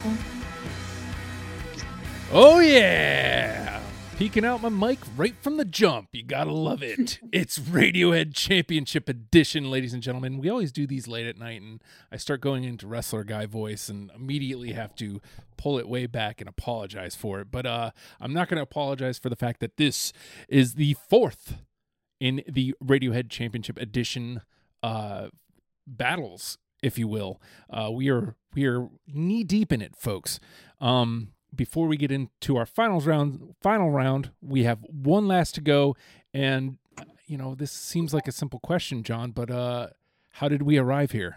Oh yeah! Peeking out my mic right from the jump. You gotta love it. It's Radiohead Championship Edition, ladies and gentlemen. We always do these late at night, and I start going into wrestler guy voice and immediately have to pull it way back and apologize for it. But I'm not going to apologize for the fact that this is the fourth in the Radiohead Championship Edition battles, if you will. We are knee deep in it, folks. Before we get into our final round, we have one last to go. And, this seems like a simple question, John, but how did we arrive here?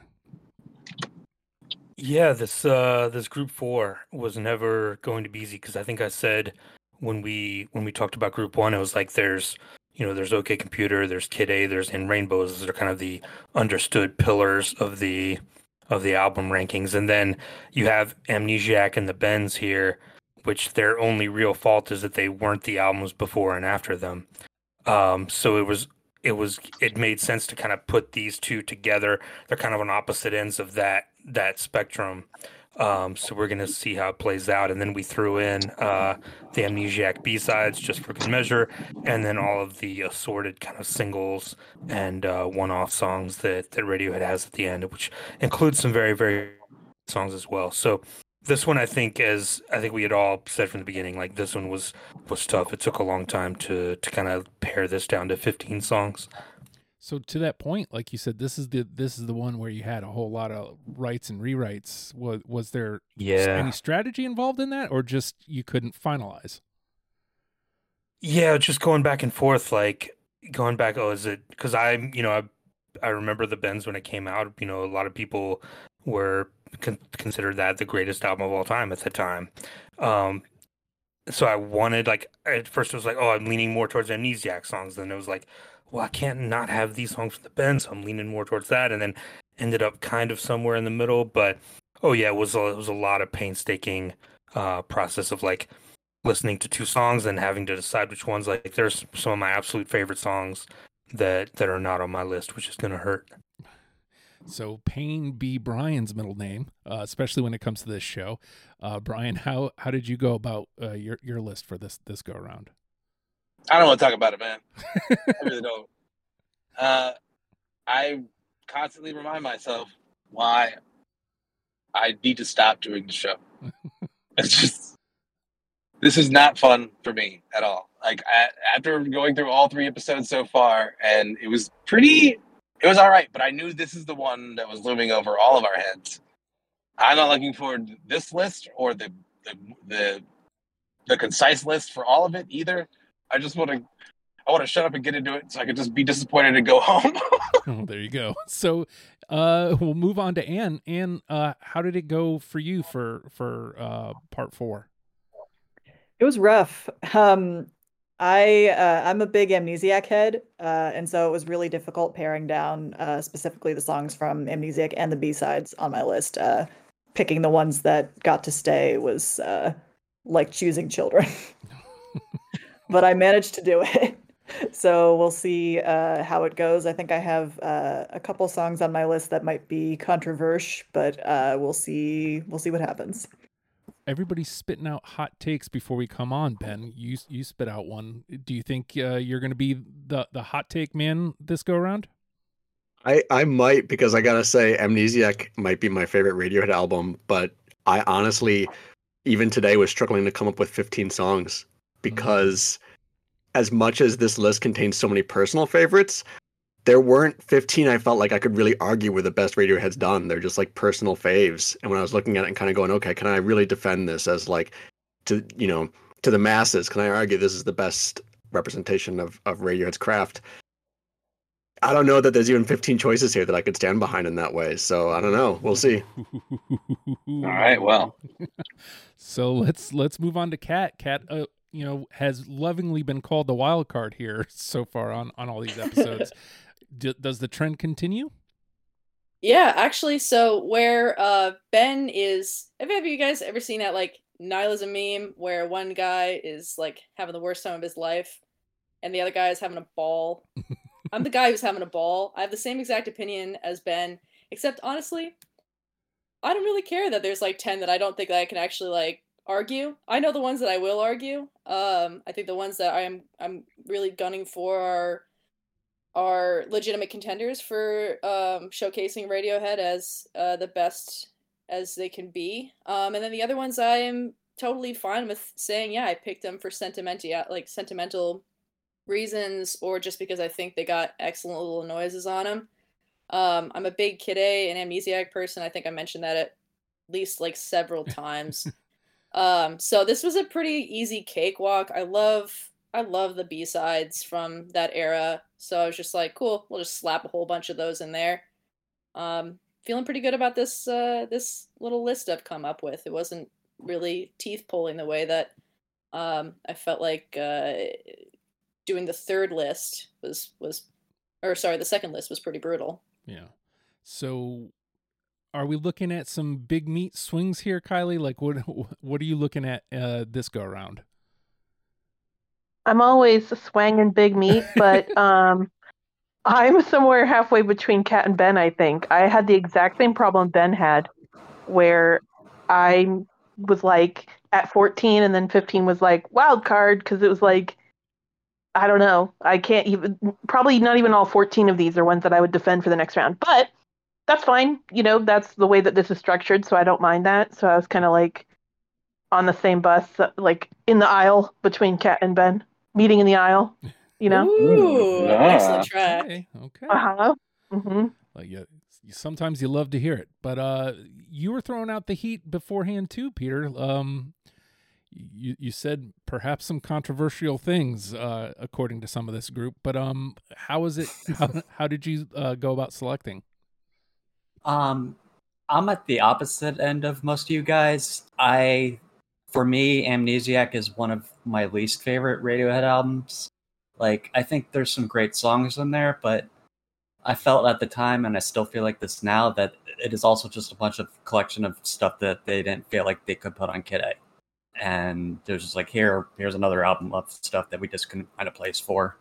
Yeah, this group 4 was never going to be easy, because I think I said when we talked about group 1, it was like there's OK Computer, there's Kid A, there's In Rainbows. Those are kind of the understood pillars of the album rankings. And then you have Amnesiac and the Bends here, which their only real fault is that they weren't the albums before and after them. So it made sense to kind of put these two together. They're kind of on opposite ends of that spectrum. So we're going to see how it plays out. And then we threw in the Amnesiac B-sides just for good measure, and then all of the assorted kind of singles and one-off songs that Radiohead has at the end, which includes some very, very songs as well. So this one, I think we had all said from the beginning, like, this one was tough. It took a long time to kind of pare this down to 15 songs. So to that point, like you said, this is the one where you had a whole lot of writes and rewrites. Was there any strategy involved in that, or just you couldn't finalize? Yeah, just going back and forth, like going back. Oh, is it because I remember the Bends when it came out. A lot of people were considered that the greatest album of all time at the time. So I wanted, like, at first it was like, oh, I'm leaning more towards Amnesiac songs. Then it was like, well, I can't not have these songs from the band, so I'm leaning more towards that, and then ended up kind of somewhere in the middle. But it was a lot of painstaking process of, like, listening to two songs and having to decide which ones. Like, there's some of my absolute favorite songs that are not on my list, which is gonna hurt. So Payne B. Brian's middle name, especially when it comes to this show. Brian, how did you go about your list for this go around? I don't want to talk about it, man. I really don't. I constantly remind myself why I need to stop doing the show. It's just, this is not fun for me at all. Like, after going through all 3 episodes so far, and it was all right, but I knew this is the one that was looming over all of our heads. I'm not looking forward to this list or the concise list for all of it either. I want to shut up and get into it so I can just be disappointed and go home. Oh, there you go. So we'll move on to Anne. Anne, how did it go for you for part 4? It was rough. I'm a big Amnesiac head, and so it was really difficult paring down specifically the songs from Amnesiac and the B-sides on my list. Picking the ones that got to stay was like choosing children. But I managed to do it. So we'll see how it goes. I think I have a couple songs on my list that might be controversial, but we'll see what happens. Everybody's spitting out hot takes before we come on, Ben. You spit out one. Do you think you're going to be the hot take man this go around? I might, because I gotta say, Amnesiac might be my favorite Radiohead album, but I honestly, even today, was struggling to come up with 15 songs, because as much as this list contains so many personal favorites, there weren't 15 I felt like I could really argue were the best Radiohead's done. They're just like personal faves. And when I was looking at it and kind of going, okay, can I really defend this as, like, to the masses? Can I argue this is the best representation of Radiohead's craft? I don't know that there's even 15 choices here that I could stand behind in that way. So I don't know. We'll see. All right. Well, so let's move on to Kat. Kat, has lovingly been called the wild card here so far on all these episodes. Does the trend continue? Yeah, actually. So where Ben is, have you guys ever seen that, like, nihilism meme where one guy is, like, having the worst time of his life and the other guy is having a ball? I'm the guy who's having a ball. I have the same exact opinion as Ben, except honestly, I don't really care that there's like 10 that I don't think that I can actually like argue. I know the ones that I will argue. I think the ones that I'm really gunning for are legitimate contenders for showcasing Radiohead as the best as they can be. And then the other ones I am totally fine with saying, yeah, I picked them for sentimental reasons, or just because I think they got excellent little noises on them. I'm a big Kid A and Amnesiac person. I think I mentioned that at least like several times. So this was a pretty easy cakewalk. I love the B-sides from that era. So I was just like, cool, we'll just slap a whole bunch of those in there. Feeling pretty good about this this little list I've come up with. It wasn't really teeth pulling the way that I felt like doing the third list the second list was pretty brutal. Yeah. So are we looking at some big meat swings here, Kylie? Like what are you looking at this go around? I'm always swanging big meat, but I'm somewhere halfway between Kat and Ben, I think. I had the exact same problem Ben had, where I was like at 14 and then 15 was like wild card, because it was like, I don't know. I can't even, probably not even all 14 of these are ones that I would defend for the next round, but that's fine. You know, that's the way that this is structured, so I don't mind that. So I was kind of like on the same bus, like in the aisle between Kat and Ben, meeting in the aisle, you know? Ooh, excellent track. Okay. Uh-huh. Mm-hmm. Like, yeah, sometimes you love to hear it, but you were throwing out the heat beforehand too, Peter. You said perhaps some controversial things according to some of this group, but how was it? How did you go about selecting? I'm at the opposite end of most of you guys. For me, Amnesiac is one of my least favorite Radiohead albums. Like, I think there's some great songs in there, but I felt at the time, and I still feel like this now, that it is also just a bunch of collection of stuff that they didn't feel like they could put on Kid A. And there's just like, here's another album of stuff that we just couldn't find a place for.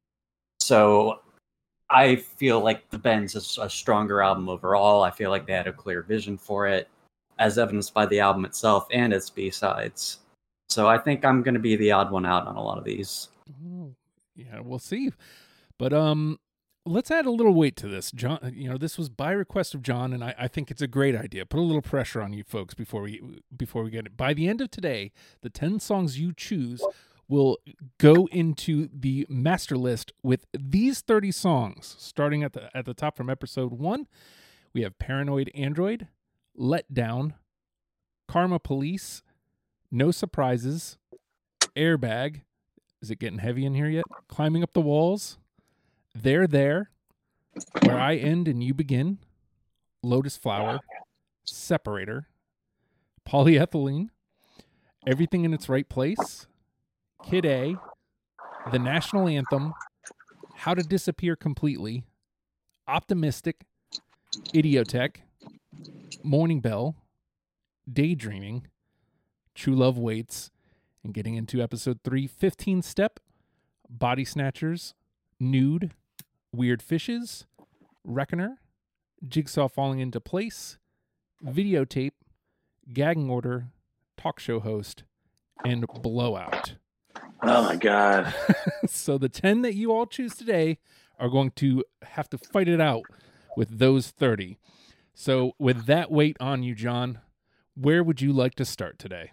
So I feel like The Bends is a stronger album overall. I feel like they had a clear vision for it, as evidenced by the album itself and its B-sides. So I think I'm going to be the odd one out on a lot of these. Yeah, we'll see. But let's add a little weight to this. John, this was by request of John, and I think it's a great idea. Put a little pressure on you folks before we get it. By the end of today, the 10 songs you choose will go into the master list with these 30 songs. Starting at the top from episode 1, we have Paranoid Android, Let Down, Karma Police, No Surprises, Airbag. Is it getting heavy in here yet? Climbing Up the Walls, There, Where I End and You Begin, Lotus Flower, Separator, Polyethylene, Everything in Its Right Place, Kid A, The National Anthem, How to Disappear Completely, Optimistic, Idiotech, Morning Bell, Daydreaming, True Love Waits, and getting into episode 3, 15 Step, Body Snatchers, Nude, Weird Fishes, Reckoner, Jigsaw Falling Into Place, Videotape, Gagging Order, Talk Show Host, and Blowout. Oh my God. So the 10 that you all choose today are going to have to fight it out with those 30. So with that weight on you, John, where would you like to start today?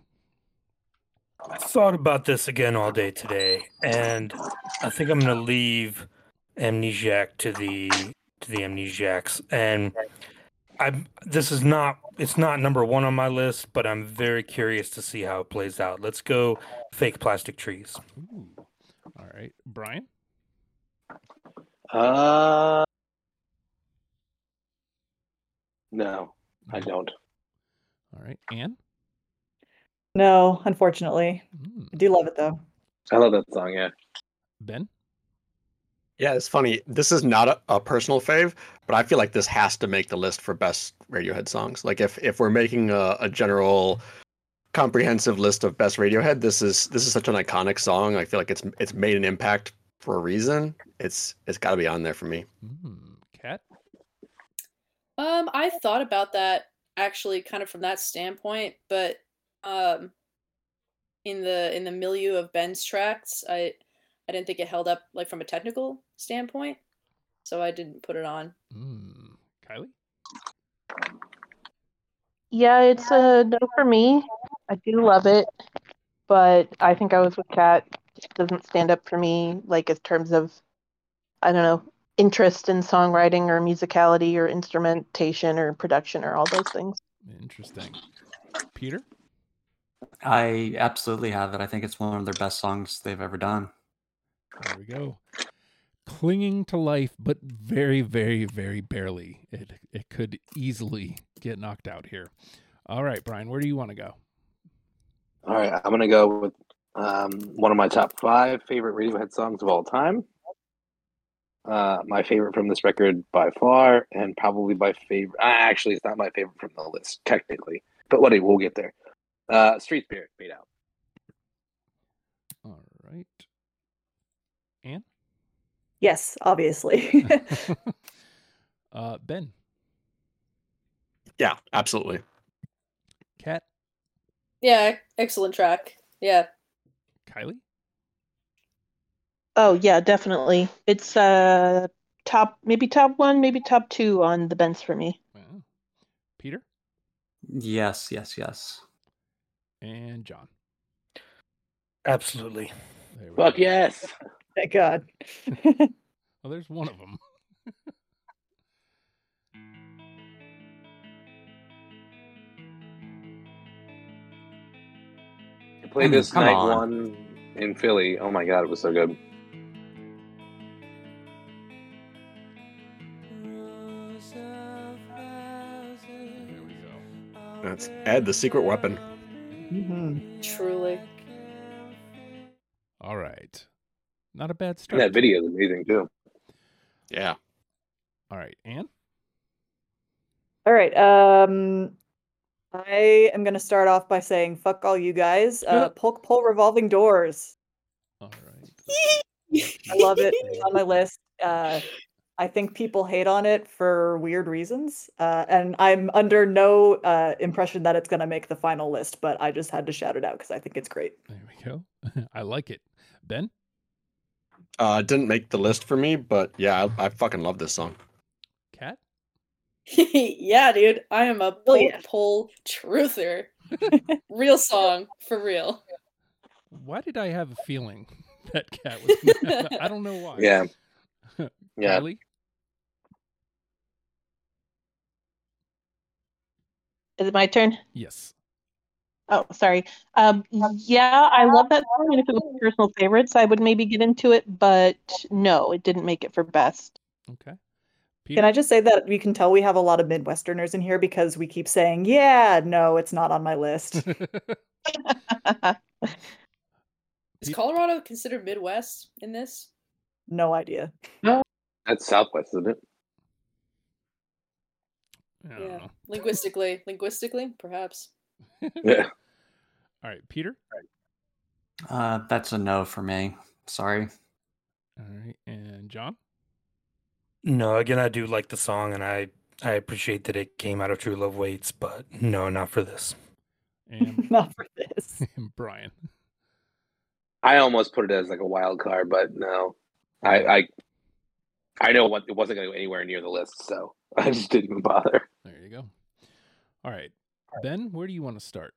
I thought about this again all day today, and I think I'm going to leave Amnesiac to the Amnesiacs. And it's not number 1 on my list, but I'm very curious to see how it plays out. Let's go Fake Plastic Trees. Ooh. All right, Brian? No, I don't. All right, Anne? No, unfortunately. I do love it though. I love that song, yeah. Ben? Yeah, it's funny. This is not a personal fave, but I feel like this has to make the list for best Radiohead songs. Like if we're making a general comprehensive list of best Radiohead, this is such an iconic song. I feel like it's made an impact for a reason. It's got to be on there for me. Kat? I thought about that actually kind of from that standpoint, but in the milieu of Ben's tracks, I didn't think it held up like from a technical standpoint, so I didn't put it on. Kylie? Yeah, it's a no for me. I do love it, but I think I was with Kat. It doesn't stand up for me, like in terms of, I don't know, interest in songwriting or musicality or instrumentation or production or all those things. Interesting. Peter? I absolutely have it. I think it's one of their best songs they've ever done. There we go. Clinging to life, but very, very, very barely. It could easily get knocked out here. All right, Brian, where do you want to go? All right, I'm gonna go with one of my top 5 favorite Radiohead songs of all time. My favorite from this record by far, and probably my favorite. Actually, it's not my favorite from the list technically, but whatever, we'll get there. Street Spirit, Fade Out. All right. Anne? Yes, obviously. Ben? Yeah, absolutely. Kat? Yeah, excellent track. Yeah. Kylie? Oh yeah, definitely. It's top 1, maybe top 2 on the Benz for me. Wow. Peter? Yes, yes, yes. And John? Absolutely. There we Fuck go. yes. Thank God. Well, there's one of them. I played I mean, this come night on. one in Philly. Oh my god, it was so good. There we go. That's Ed, the secret weapon. Truly. All right. Not a bad And start. that video is amazing too. Yeah. All right, Anne? All right. I am gonna start off by saying fuck all you guys. Polk Pole Revolving Doors. All right. I love it. It's on my list. I think people hate on it for weird reasons. And I'm under no impression that it's gonna make the final list, but I just had to shout it out because I think it's great. There we go. I like it. Ben? It didn't make the list for me, but yeah, I fucking love this song. Kat? Yeah, dude. I am a Oh, Polk yeah. Pole truther. Real song, for real. Why did I have a feeling that Kat was I don't know why. Yeah. Yeah. Kylie? Is it my turn? Yes. Oh, sorry. Yeah, I love that song, and if it was personal favorites, I would maybe get into it, but no, it didn't make it for best. Okay. Can I just say that you can tell we have a lot of Midwesterners in here because we keep saying, yeah, no, it's not on my list. Is Colorado considered Midwest in this? No idea. That's Southwest, isn't it? I don't Yeah. know. Linguistically, perhaps. Yeah. All right, Peter? That's a no for me. Sorry. All right, and John? No, again, I do like the song, and I appreciate that it came out of True Love Waits, but no, not for this. And, Not for this. and Brian? I almost put it as like a wild card, but no. I know what it wasn't going to go anywhere near the list, so I just didn't even bother. There you go. All right. Ben, where do you want to start?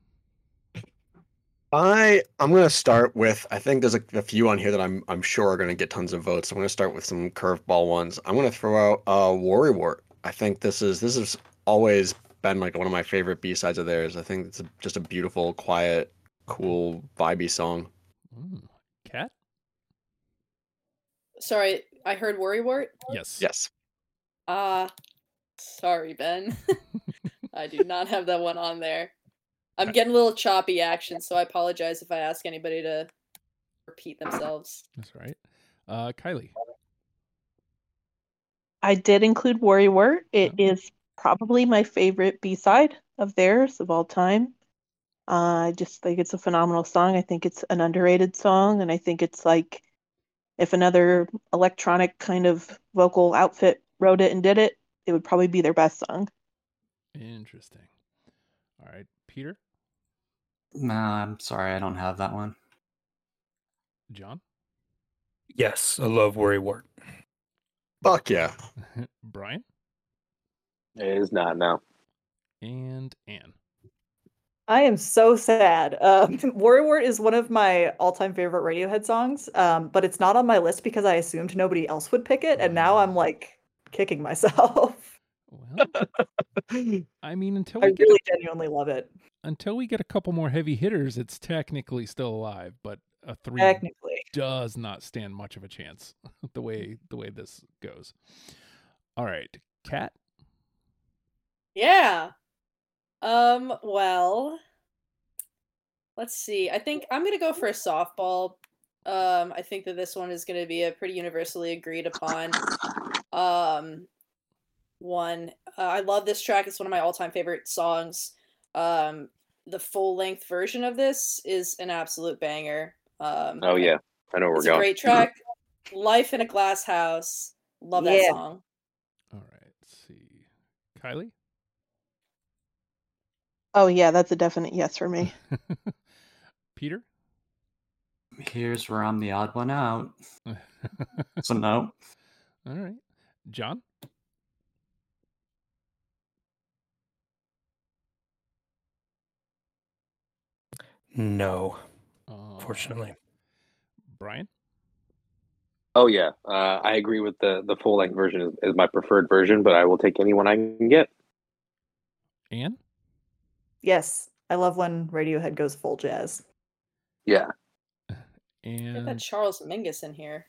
I'm gonna start with, I think there's a few on here that I'm sure are gonna get tons of votes. I'm gonna start with some curveball ones. I'm gonna throw out Worrywart. I think this has always been like one of my favorite B-sides of theirs. I think it's just a beautiful, quiet, cool, vibey song. Kat? Sorry, I heard Worrywart. Yes. Yes. Sorry, Ben. I do not have that one on there. I'm getting a little choppy action, so I apologize if I ask anybody to repeat themselves. That's right. Kylie? I did include Worrywart. It is probably my favorite B-side of theirs of all time. I just think it's a phenomenal song. I think it's an underrated song, and I think it's like if another electronic kind of vocal outfit wrote it and did it, it would probably be their best song. Interesting. All right, Peter, Nah, I'm sorry, I don't have that one. John, Yes, I love Worry Wart. Fuck yeah. Brian, It is not now. and Anne. I am so sad. Worry Wart is one of my all-time favorite Radiohead songs, but it's not on my list because I assumed nobody else would pick it, and now I'm like kicking myself. Well, I mean, until I we get really genuinely love it. until we get a couple more heavy hitters, it's technically still alive, but a 3 Technically. does not stand much of a chance the way this goes. All right, Kat. Yeah. Well, let's see. I think I'm gonna go for a softball. I think that this one is gonna be a pretty universally agreed upon one. I love this track. It's one of my all-time favorite songs. The full-length version of this is an absolute banger. Oh yeah, I know where we're It's a going. great track. Life in a Glass House. Love that Yeah. song. All right, let's see. Kylie. Oh yeah, that's a definite yes for me. Peter. Here's where I'm the odd one out. So no. All right. John. No, Uh, fortunately. Brian. Oh yeah, I agree with the full length version is my preferred version, but I will take anyone I can get. Anne. Yes, I love when Radiohead goes full jazz. Yeah. Get that And Charles Mingus in here.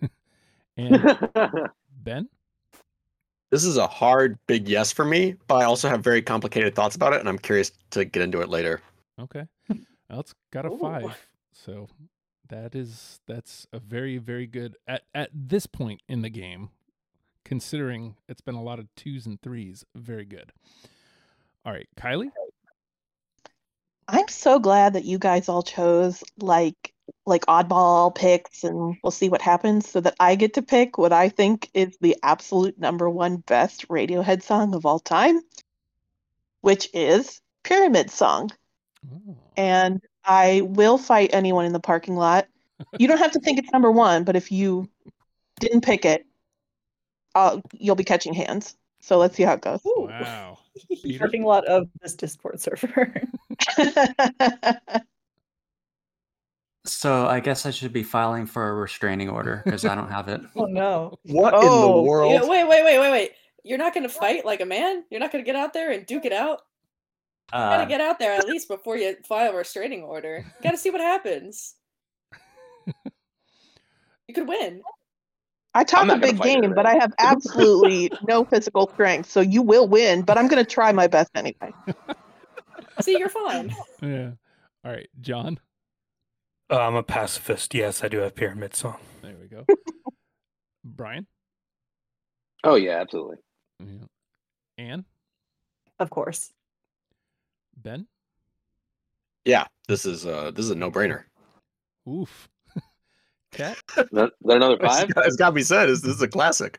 Ben. This is a hard, big yes for me, but I also have very complicated thoughts about it, and I'm curious to get into it later. Okay. Well, it's got a Ooh. 5. So that's a very, very good at this point in the game, considering it's been a lot of 2s and 3s, very good. All right, Kylie. I'm so glad that you guys all chose like oddball picks, and we'll see what happens, so that I get to pick what I think is the absolute number one best Radiohead song of all time, which is Pyramid Song. Oh. And I will fight anyone in the parking lot. You don't have to think it's number one, but if you didn't pick it, you'll be catching hands. So let's see how it goes. Ooh. Wow. Peter. Parking lot of this Discord server. So I guess I should be filing for a restraining order because I don't have it. Oh no. What in Oh, the world? Yeah, wait. You're not gonna fight like a man? You're not gonna get out there and duke it out? You gotta get out there at least before you file a restraining order. You gotta see what happens. You could win. I talk I'm not a gonna big fight it, game, but right? I have absolutely no physical strength, so you will win, but I'm going to try my best anyway. See, you're fine. Yeah. All right, John. I'm a pacifist. Yes, I do have Pyramid Song. There we go. Brian. Oh yeah, absolutely. Yeah. Anne. Of course. Ben. Yeah, this is a no-brainer. Oof. Kat. Is that another 5? It's got to be said. This is a classic.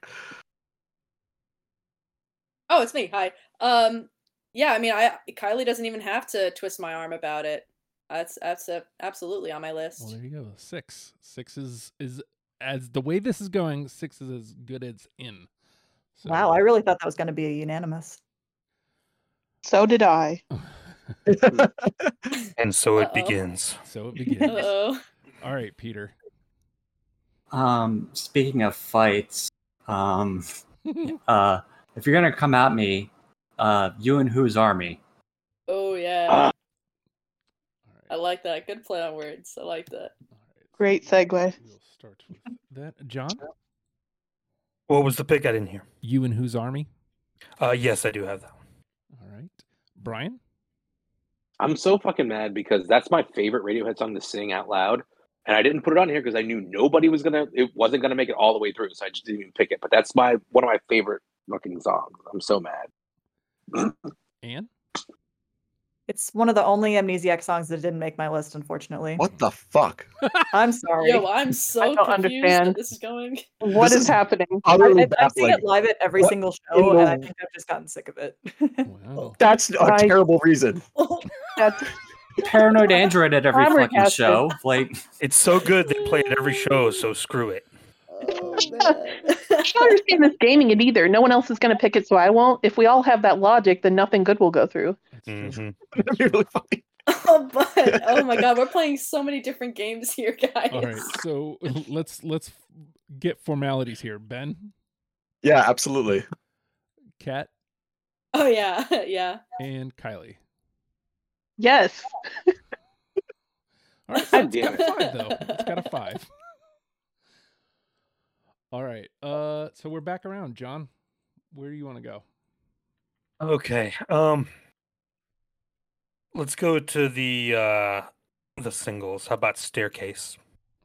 Oh, it's me. Hi. Yeah, I mean, Kylie doesn't even have to twist my arm about it. That's absolutely on my list. Well, there you go. 6. 6 is as the way this is going. 6 is as good as in. So. Wow, I really thought that was going to be a unanimous. So did I. And so it Uh-oh. begins. So it begins. Uh-oh. All right, Peter. Speaking of fights, if you're gonna come at me, you and whose army? Oh yeah. All I right. like that. Good play on words. I like that. All right. Great segue. We'll start with that. John. What was the pick? I didn't hear. You and whose army? Yes, I do have that one. All right. Brian. I'm so fucking mad because that's my favorite Radiohead song to sing out loud, and I didn't put it on here because I knew it wasn't gonna make it all the way through, so I just didn't even pick it. But that's one of my favorite fucking songs. I'm so mad. Anne. It's one of the only Amnesiac songs that didn't make my list, unfortunately. What the fuck? I'm sorry. Yo, I'm so don't confused understand. that this is going. What This is is happening? utterly I've seen baffling. it live at every What single in show, the- and I think I've just gotten sick of it. Wow. That's a I- terrible reason. That's Paranoid Android at every fucking Flabbergasted. show. Like, It's so good they play it every show, so screw it. Oh, I man. don't understand this gaming it either. No one else is going to pick it, so I won't. If we all have that logic, then nothing good will go through. That's true. Mhm. That'd be really funny. Oh, but oh my god, we're playing so many different games here, guys. All right, so let's get formalities here. Ben, Yeah, absolutely. Kat, Oh yeah, yeah. and Kylie. Yes. All right, so it's Damn got a 5 though. It's got a 5. All right, so we're back around, John. Where do you want to go? Okay. Let's go to the singles. How about Staircase?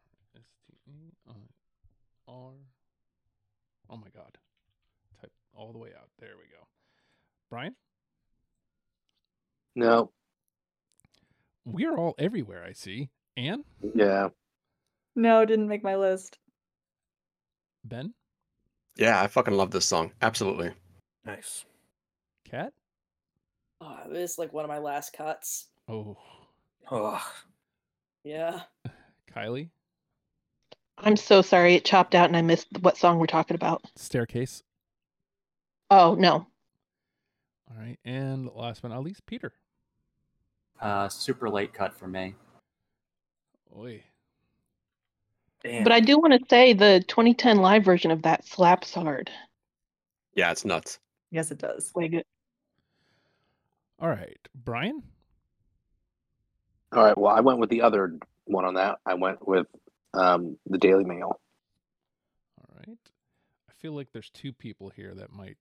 S-T-E-I-R. Oh my God! Type all the way out. There we go. Brian, No. we're all everywhere. I see. Anne, Yeah. No, didn't make my list. Ben, Yeah, I fucking love this song. Absolutely. Nice. Kat. Oh, this is like one of my last cuts. Oh, Oh, Yeah. Kylie. I'm so sorry it chopped out and I missed what song we're talking about. Staircase. Oh, no. All right, and last but not least, Peter. super late cut for me. Oi. damn. But I do want to say the 2010 live version of that slaps hard. Yeah, it's nuts. Yes, it does. Way good. All right, Brian. All right. Well, I went with the other one on that. I went with the Daily Mail. All right. I feel like there's two people here that might.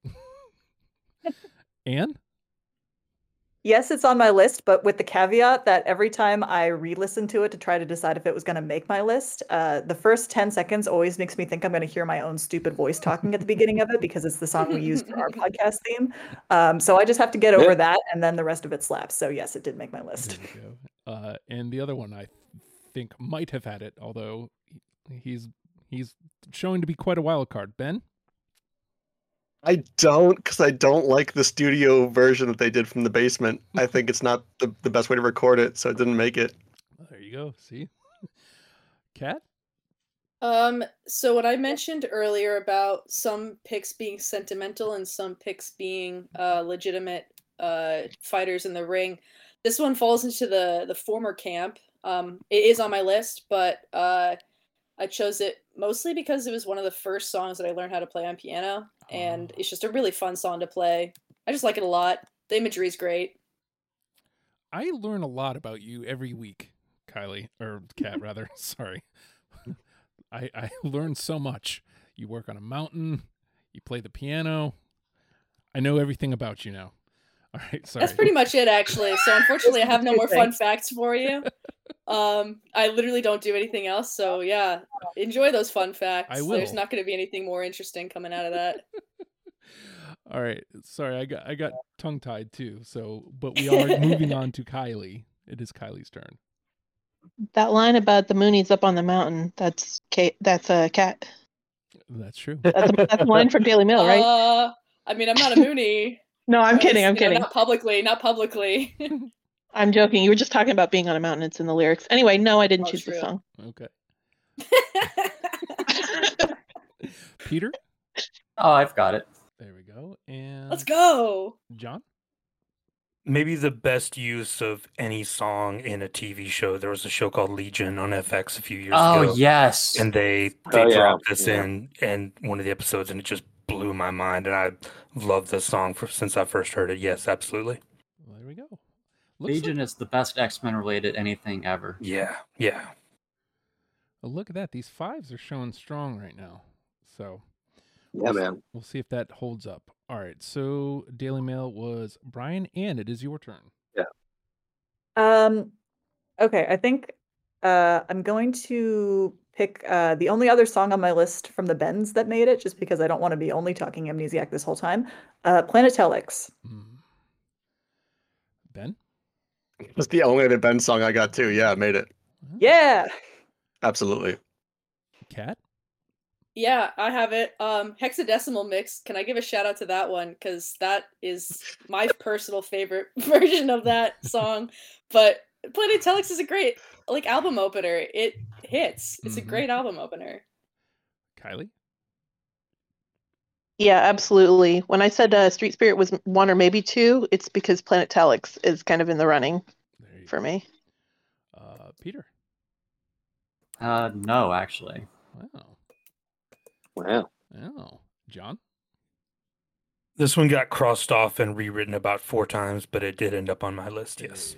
Anne? Yes, it's on my list, but with the caveat that every time I re-listen to it to try to decide if it was going to make my list, the first 10 seconds always makes me think I'm going to hear my own stupid voice talking at the beginning of it because it's the song we used for our podcast theme. So I just have to get over that, and then the rest of it slaps. So yes, it did make my list. There we go. And the other one I think might have had it, although he's showing to be quite a wild card. Ben? I don't, because I don't like the studio version that they did from the basement. I think it's not the best way to record it, so it didn't make it. There you go. See? Kat? So what I mentioned earlier about some picks being sentimental and some picks being legitimate fighters in the ring, this one falls into the former camp. It is on my list, but I chose it mostly because it was one of the first songs that I learned how to play on piano, and it's just a really fun song to play. I just like it a lot. The imagery is great. I learn a lot about you every week, Kylie, or Kat rather. Sorry. I learn so much. You work on a mountain, you play the piano. I know everything about you now. All right, sorry. That's pretty much it, actually. So unfortunately, I have no more fun facts for you. I literally don't do anything else. So yeah, enjoy those fun facts. I will. There's not going to be anything more interesting coming out of that. All right. Sorry, I got tongue tied too. So, but we are moving on to Kylie. It is Kylie's turn. That line about the Moonies up on the mountain, that's a cat. That's true. That's a line from Daily Mail, right? I mean, I'm not a Moonie. No, I'm At kidding. least, I'm kidding. Not publicly. Not publicly. I'm joking. You were just talking about being on a mountain. It's in the lyrics. Anyway, no, I didn't Oh, choose the true. song. Okay. Peter? Oh, I've got it. There we go. And Let's go. John? Maybe the best use of any song in a TV show. There was a show called Legion on FX a few years ago. Oh, yes. And they Oh, yeah. dropped this Yeah. in one of the episodes, and it just blew my mind. And I love this song since I first heard it. Yes, absolutely. Well, there we go. Looks Legion is the best X-Men related anything ever. Yeah, yeah. well, look at that. These fives are showing strong right now. So Yeah, man. we'll see if that holds up. All right. So Daily Mail was Brian, and it is your turn. Okay, I think I'm going to pick the only other song on my list from the Bends that made it, just because I don't want to be only talking Amnesiac this whole time. Planetelics. Ben? That's the only other Ben song I got too. Yeah, I made it. Yeah. Absolutely. Cat? Yeah, I have it. Hexadecimal Mix. Can I give a shout out to that one? Because that is my personal favorite version of that song. But Planet Telex is a great album opener. It hits. It's a great album opener. Kylie? Yeah, absolutely. When I said Street Spirit was 1 or maybe 2, it's because Planet Telex is kind of in the running for me. Peter? No, actually. Wow. Wow. John? This one got crossed off and rewritten about 4 times, but it did end up on my list, yes.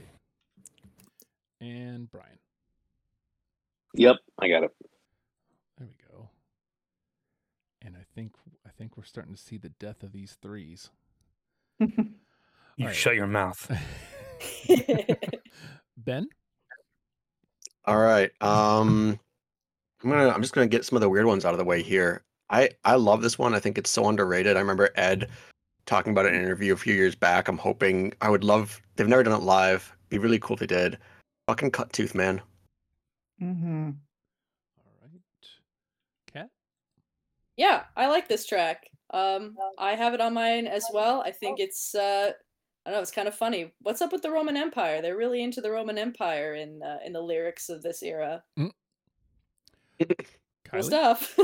And Brian? Yep, I got it. There we go. And I think we're starting to see the death of these threes. You shut your mouth. Ben? All right. I'm just gonna get some of the weird ones out of the way here. I love this one. I think it's so underrated. I remember Ed talking about it in an interview a few years back. I'm hoping they've never done it live. Be really cool if they did. Fucking Cut Tooth, man. Mm-hmm. All right. Cat? Yeah, I like this track. I have it on mine as well. I think it's I don't know, it's kind of funny. What's up with the Roman Empire? They're really into the Roman Empire in the lyrics of this era. Cool stuff.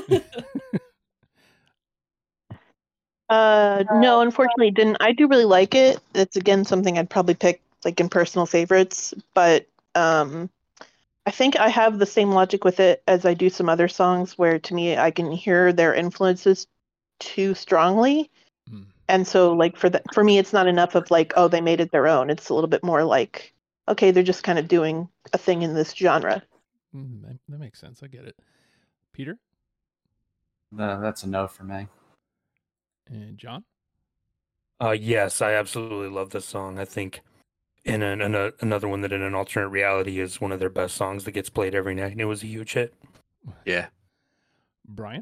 No, unfortunately, didn't. I do really like it. It's again something I'd probably pick like in personal favorites, but I think I have the same logic with it as I do some other songs where to me I can hear their influences too strongly. And so like for me it's not enough of like, oh, they made it their own. It's a little bit more like, okay, they're just kind of doing a thing in this genre. That makes sense. I get it. Peter? That's a no for me. And John? Yes, I absolutely love this song. I think another one that in an alternate reality is one of their best songs that gets played every night, and it was a huge hit. Yeah. Brian?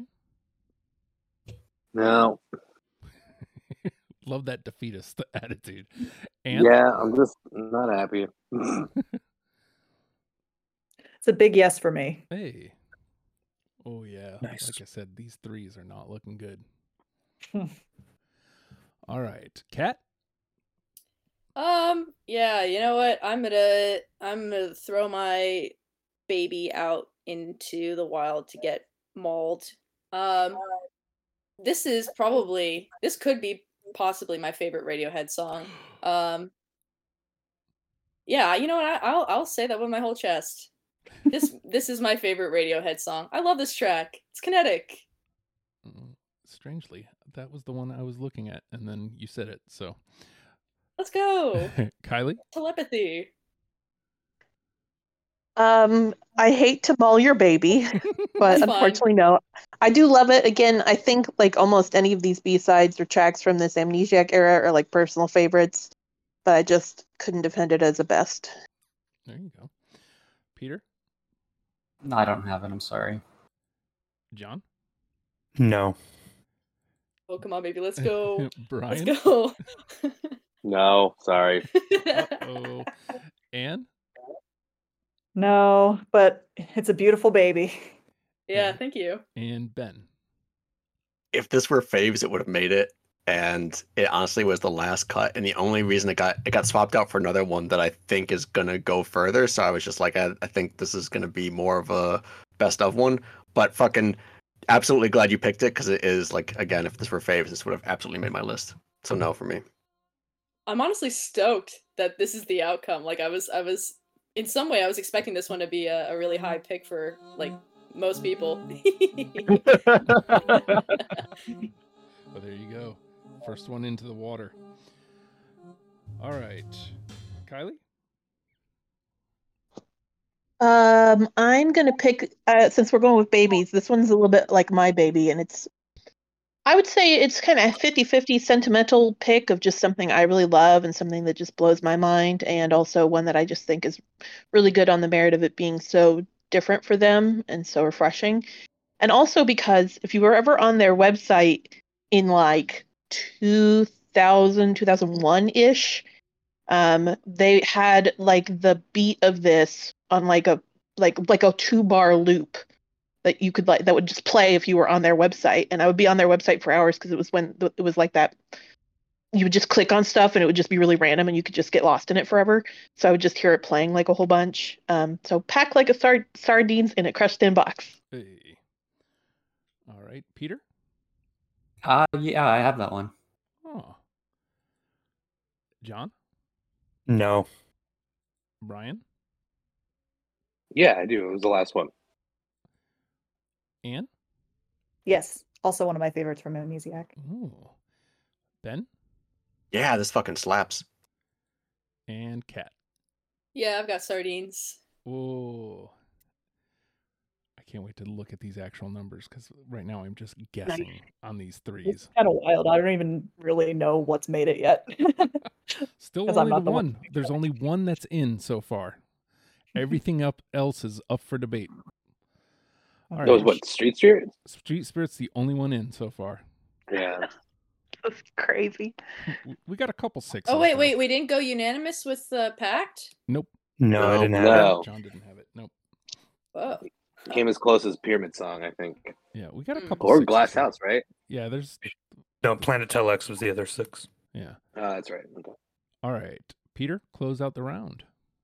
No. Love that defeatist attitude. And Yeah, I'm just not happy. It's a big yes for me. Hey. Oh yeah. Nice. Like I said, these threes are not looking good. All right. Cat? Yeah, you know what? I'm gonna throw my baby out into the wild to get mauled. This could be possibly my favorite Radiohead song. Yeah, you know what? I'll say that with my whole chest. This is my favorite Radiohead song. I love this track. It's kinetic. Strangely, that was the one I was looking at, and then you said it. So let's go. Kylie? Telepathy. I hate to maul your baby, but unfortunately, no. I do love it. Again, I think like almost any of these B-sides or tracks from this Amnesiac era are like personal favorites, but I just couldn't defend it as a best. There you go. Peter? No, I don't have it. I'm sorry. John? No. Oh, come on, baby. Let's go. Brian? Let's go. No, sorry. Uh-oh. Anne? No, but it's a beautiful baby. Yeah, thank you. And Ben? If this were faves, it would have made it. And it honestly was the last cut. And the only reason it got swapped out for another one that I think is gonna go further. So I was just like, I think this is gonna be more of a best of one. But fucking absolutely glad you picked it because it is like, again, if this were faves, this would have absolutely made my list. So no for me. I'm honestly stoked that this is the outcome. Like I was in some way I was expecting this one to be a really high pick for like most people. Well, there you go. First one into the water. All right. Kylie? I'm gonna pick since we're going with babies, this one's a little bit like my baby, and I would say it's kind of 50-50 sentimental pick of just something I really love and something that just blows my mind, and also one that I just think is really good on the merit of it being so different for them and so refreshing. And also because if you were ever on their website in like 2000, 2001-ish, they had like the beat of this on like a 2-bar loop that you could that would just play if you were on their website, and I would be on their website for hours because it was when it was like that. You would just click on stuff and it would just be really random and you could just get lost in it forever. So I would just hear it playing like a whole bunch. So pack like a sardines in a crushed in box. Hey. All right, Peter? Yeah, I have that one. Oh. John? No. Brian? Yeah, I do. It was the last one. Anne? Yes, also one of my favorites from Amnesiac. Ooh. Ben? Yeah, this fucking slaps. And Kat. Yeah, I've got sardines. Whoa. I can't wait to look at these actual numbers because right now I'm just guessing on these threes. It's kind of wild. I don't even really know what's made it yet. Still 'Cause I'm only not the the one one. to figure There's it out. only one that's in so far. Everything else is up for debate. All That was right. what, Street Spirit? Street Spirit's the only one in so far. Yeah. That's crazy. We got a couple sixes. Oh wait, though. we didn't go unanimous with the Pact. Nope. No, I No. didn't have No. John didn't have it. Nope. Whoa. Came as close as Pyramid Song, I think. Yeah, we got a Hmm. couple. Or sixes Glass here. House, right? Yeah, there's. it. No, Planet Telex was the other 6. Yeah. That's right. Okay. All right, Peter, close out the round.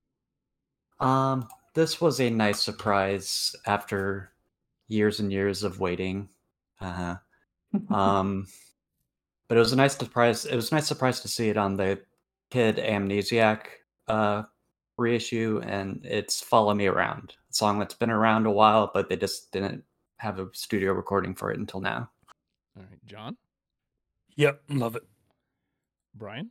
This was a nice surprise after years and years of waiting. But it was a nice surprise. It was a nice surprise to see it on the Kid Amnesiac reissue, and it's "Follow Me Around," a song that's been around a while, but they just didn't have a studio recording for it until now. All right, John, Yep, love it. Brian,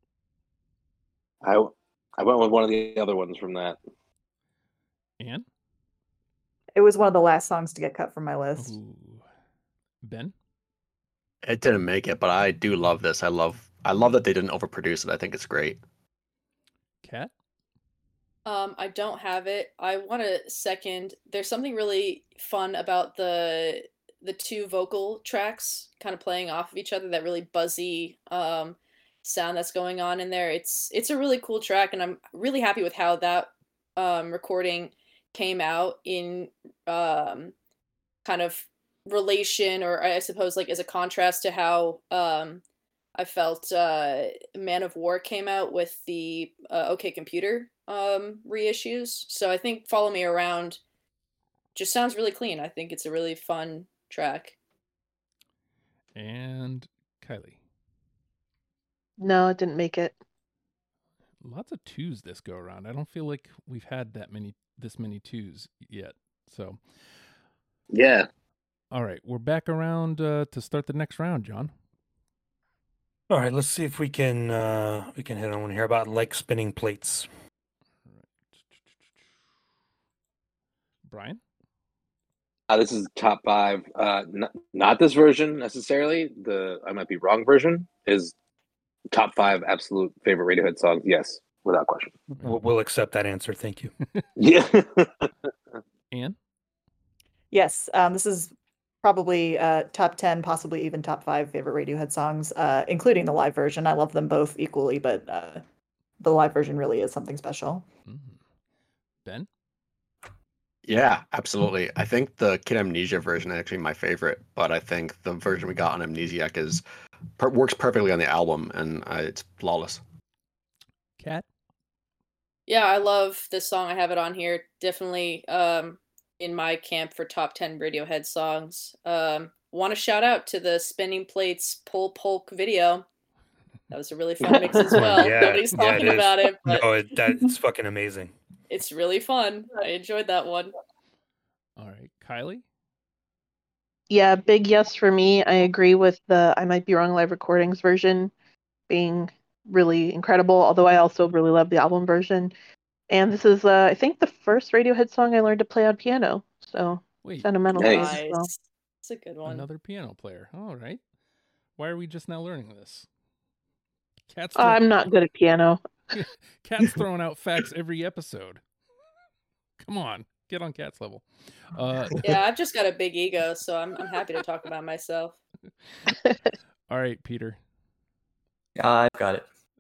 I went with one of the other ones from that. Anne. It was one of the last songs to get cut from my list. Ooh. Ben. It didn't make it, but I do love this. I love that they didn't overproduce it. I think it's great. Kat. I don't have it. I want to second. There's something really fun about the two vocal tracks kind of playing off of each other. That really buzzy sound that's going on in there. It's a really cool track, and I'm really happy with how that recording came out in kind of relation, or I suppose like as a contrast to how I felt Man of War came out with the OK Computer reissues. So I think Follow Me Around just sounds really clean. I think it's a really fun track. And Kylie. No, it didn't make it. Lots of twos this go around. I don't feel like we've had this many twos yet. So, Yeah. all right, we're back around to start the next round, John. All right, let's see if we can hit on one here about like spinning plates. Brian. This is top 5. Not this version necessarily. I might be wrong version is top 5 absolute favorite Radiohead songs. Yes, without question. We'll accept that answer. Thank you. Yeah. Anne. Yes, this is probably top 10, possibly even top 5 favorite Radiohead songs, including the live version. I love them both equally, but the live version really is something special. Ben. Yeah, absolutely. I think the Kid Amnesia version is actually my favorite, but I think the version we got on Amnesiac works perfectly on the album, and it's flawless. Kat. Yeah, I love this song. I have it on here. Definitely in my camp for top 10 Radiohead songs. Want to shout out to the Spinning Plates Pull Polk video. That was a really fun mix as well. Nobody's talking about it, but No, that's fucking amazing. it's really fun. I enjoyed that one. All right, Kylie. Yeah, big yes for me. I agree with the I Might Be Wrong live recordings version being really incredible, although I also really love the album version. And this is, I think, the first Radiohead song I learned to play on piano. So Wait, sentimental Nice. to it as well. It's a good one. another piano player. All right. Why are we just now learning this? I'm not good at piano. Cat's throwing out facts every episode. Come on, get on Cat's level. Yeah, I've just got a big ego, so I'm happy to talk about myself. All right, Peter. I've got it.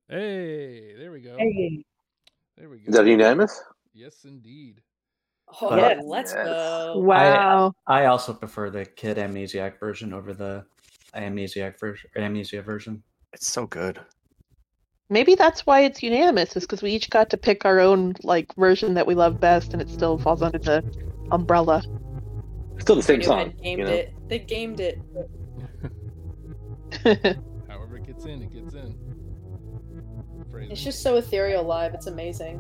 Hey, there we go. Hey. There we go. Is that unanimous? Yes, indeed. Oh, Yes. let's Yes. go. Wow. I also prefer the Kid Amnesiac version over the Amnesia version. It's so good. Maybe that's why it's unanimous, is because we each got to pick our own like version that we love best, and it still falls under the umbrella. Still the same song. Radiohead gamed You know? it. They gamed it. However it gets in, it gets in. Phrasing. It's just so ethereal live. It's amazing.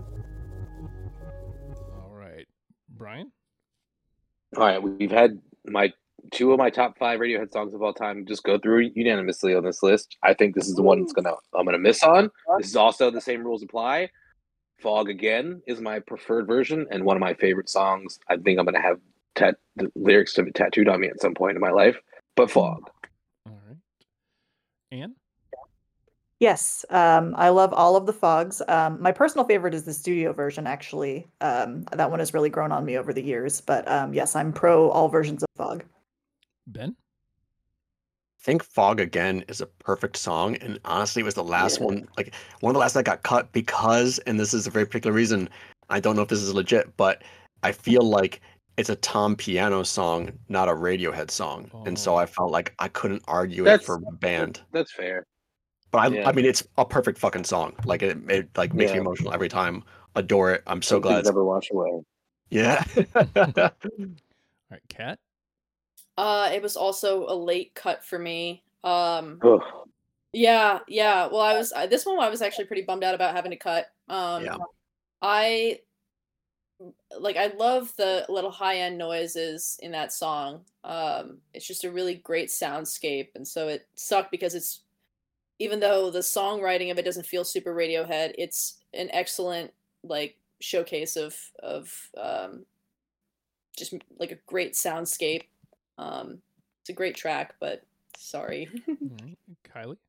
All right. Brian? All right, we've had two of my top 5 Radiohead songs of all time just go through unanimously on this list. I think this is the one I'm gonna miss on. This is also the same rules apply. Fog Again is my preferred version and one of my favorite songs. I think I'm gonna have the lyrics to it tattooed on me at some point in my life. But Fog. All right. Anne? Yes, I love all of the Fogs. My personal favorite is the studio version, actually. That one has really grown on me over the years. But yes, I'm pro all versions of Fog. Ben? I think Fog Again is a perfect song, and honestly, it was the last one, like one of the last that got cut because, and this is a very particular reason, I don't know if this is legit, but I feel like it's a Tom Piano song, not a Radiohead song, and so I felt like I couldn't argue it for the band. That's fair. But I mean, it's a perfect fucking song. Like it like makes me emotional every time. Adore it. I'm so glad. Never wash away. Yeah. All right, Kat? It was also a late cut for me. Ugh. Yeah. Well, this one I was actually pretty bummed out about having to cut. Yeah. I love the little high-end noises in that song. It's just a really great soundscape, and so it sucked because it's, even though the songwriting of it doesn't feel super Radiohead, it's an excellent like showcase of just like a great soundscape. It's a great track, but sorry. All right. Kylie?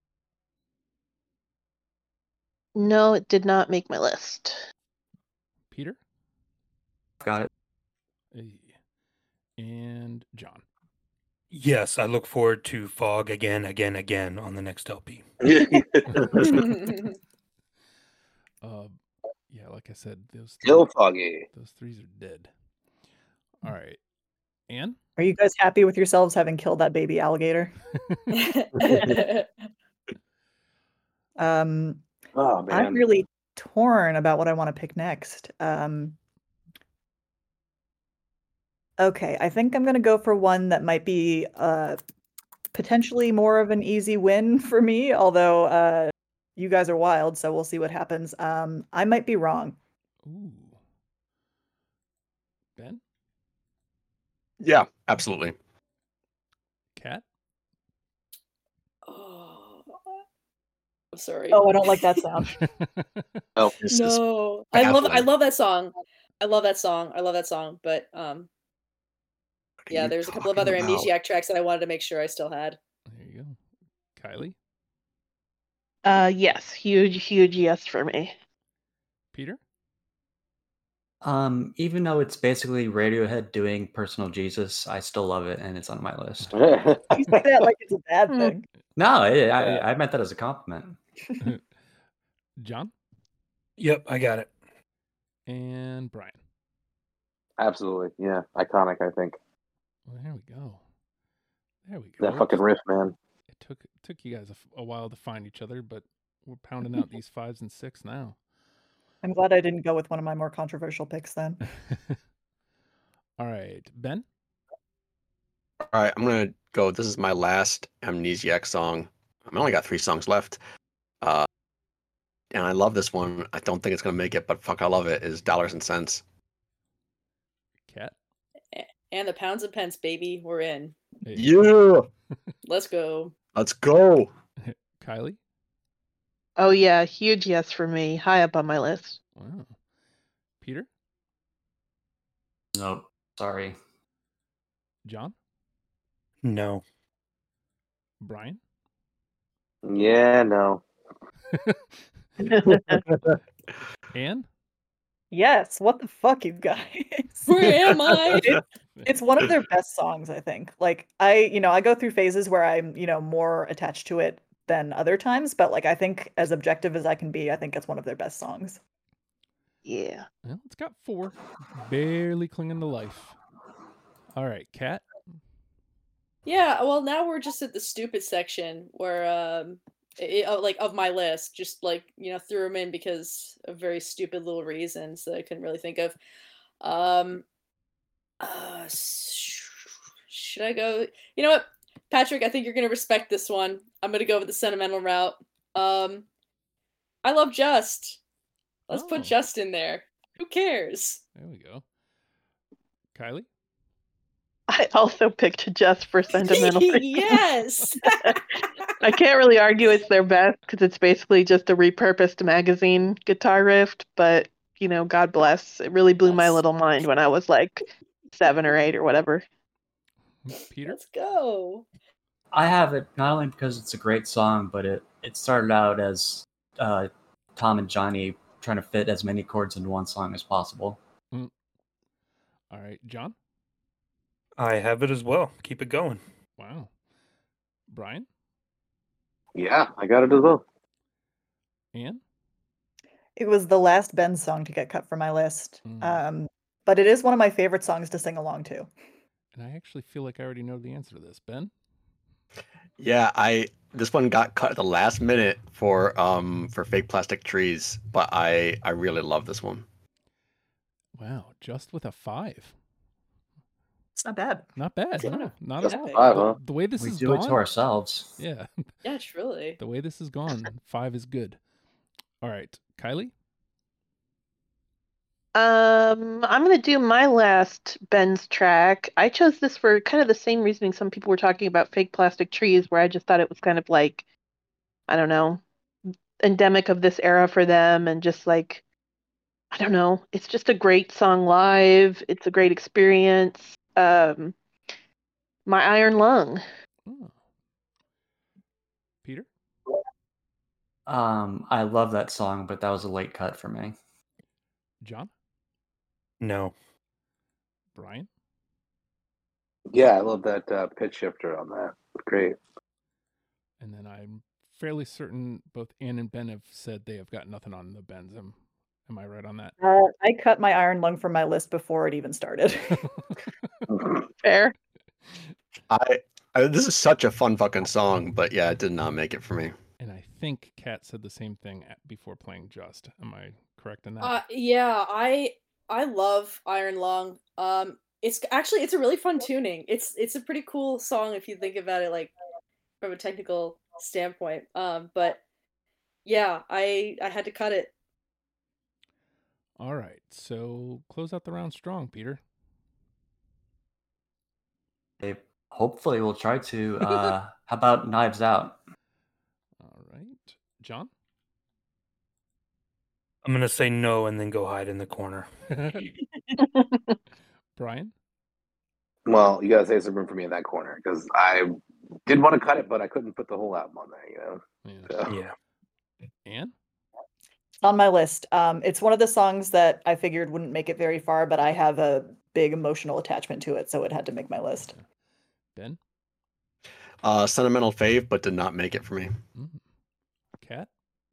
No, it did not make my list. Peter? Got it. Hey. And John? Yes, I look forward to Fog again on the next LP. Yeah, like I said, Still Foggy. those threes are dead. All right. Anne? Are you guys happy with yourselves having killed that baby alligator? Oh man. I'm really torn about what I want to pick next. Okay, I think I'm going to go for one that might be potentially more of an easy win for me, although you guys are wild, so we'll see what happens. I might be wrong. Ooh. Ben? Yeah, absolutely. Kat? Oh, sorry. Oh, I don't like that sound. Oh, No, I love that song. I love that song. But yeah, there's a couple of other Amnesiac tracks that I wanted to make sure I still had. There you go. Kylie? Yes, huge yes for me. Peter? Even though it's basically Radiohead doing Personal Jesus, I still love it, and it's on my list. You say that like it's a bad thing. No, I meant that as a compliment. John? Yep, I got it. And Brian? Absolutely. Yeah. Iconic, I think. Well, there we go. There we go. That fucking riff, man. It took you guys a while to find each other, but we're pounding out these 5s and 6 now. I'm glad I didn't go with one of my more controversial picks then. All right, Ben? All right, I'm gonna go. This is my last Amnesiac song. I only got 3 songs left, and I love this one. I don't think it's gonna make it, but fuck, I love it. Is Dollars and Cents. Kat? And the pounds and pence, baby, we're in. Hey. Yeah, Let's go. let's go. Kylie? Oh yeah, huge yes for me. High up on my list. Wow. Peter? Nope. Sorry. John? No. Brian? Yeah, no. Anne? Yes, what the fuck, you guys? Where am I? It's one of their best songs, I think. Like I go through phases where I'm, more attached to it than other times, but like I think as objective as I can be, I think it's one of their best songs. Yeah. Well, it's got 4. Barely clinging to life. All right, Kat. Yeah, well, now we're just at the stupid section where, like, of my list, just like, threw them in because of very stupid little reasons that I couldn't really think of. Um, should I go? You know what, Patrick? I think you're gonna respect this one. I'm gonna go with the sentimental route. I love Just. Let's put Oh. Just in there. Who cares? There we go. Kylie? I also picked Just for sentimental reasons. Yes. I can't really argue it's their best because it's basically just a repurposed magazine guitar riff, but God bless. It really blew my little mind when I was like 7 or 8 or whatever. Peter? Let's go. I have it not only because it's a great song, but it started out as Tom and Johnny trying to fit as many chords into one song as possible. All right, John? I have it as well. Keep it going. Wow. Brian? Yeah, I got it as well. Anne? It was the last Ben song to get cut from my list. But it is one of my favorite songs to sing along to. And I actually feel like I already know the answer to this. Ben? Yeah, this one got cut at the last minute for Fake Plastic Trees, but I really love this one. Wow, just with a 5. It's not bad. Not bad. No, not at all. 5, huh? The way this We is do gone. it to ourselves. Yeah. Yeah, truly. The way this is gone, 5 is good. All right, Kylie? I'm gonna do my last Ben's track. I chose this for kind of the same reasoning some people were talking about Fake Plastic Trees, where I just thought it was kind of like, I don't know, endemic of this era for them, and just like, I don't know, it's just a great song live. It's a great experience. My Iron Lung. Oh. Peter? I love that song, but that was a late cut for me. John? No. Brian? Yeah, I love that pitch shifter on that. Great. And then I'm fairly certain both Ann and Ben have said they have got nothing on the Bens. Am I right on that? I cut my Iron Lung from my list before it even started. Fair. This is such a fun fucking song, but yeah, it did not make it for me. And I think Kat said the same thing before playing Just. Am I correct in that? Yeah, I love Iron Lung. It's a really fun tuning. It's a pretty cool song if you think about it like from a technical standpoint. But yeah, I had to cut it. All right, so close out the round strong, Peter. They hopefully will try to. How about Knives Out? All right, John? I'm going to say no and then go hide in the corner. Brian? Well, you gotta say some room for me in that corner because I did want to cut it, but I couldn't put the whole album on there. Yeah. So. Yeah. Ann? It's on my list. It's one of the songs that I figured wouldn't make it very far, but I have a big emotional attachment to it, so it had to make my list. Ben? Sentimental fave, but did not make it for me. Kat?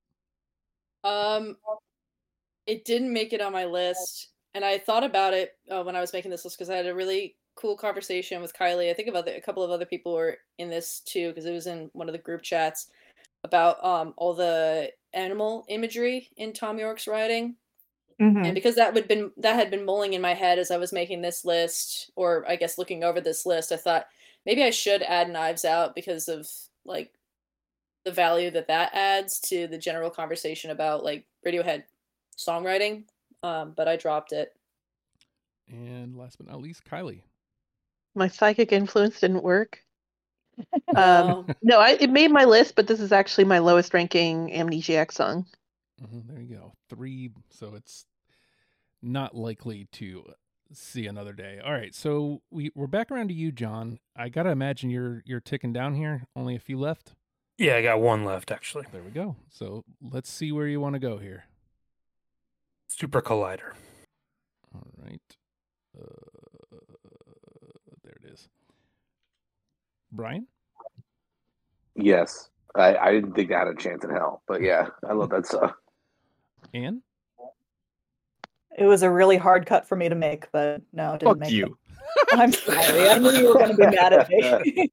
It didn't make it on my list, and I thought about it when I was making this list because I had a really cool conversation with Kylie. I think a couple of other people were in this too because it was in one of the group chats about all the animal imagery in Tom York's writing. And because that had been mulling in my head as I was making this list, or I guess looking over this list, I thought maybe I should add Knives Out because of like the value that adds to the general conversation about like Radiohead songwriting. But I dropped it. And last but not least, Kylie. My psychic influence didn't work. No. No, it made my list, but this is actually my lowest ranking Amnesiac song. There you go. 3, so it's not likely to see another day. All right, so we're back around to you, John. I gotta imagine you're ticking down here. Only a few left. Yeah, I got one left, actually. There we go. So let's see where you want to go here. Super Collider. All right. There it is. Brian? Yes. I didn't think that had a chance in hell, but yeah, I love that song. Anne? It was a really hard cut for me to make, but no, it didn't Fuck make you. it. I'm sorry. I knew you were going to be mad at me.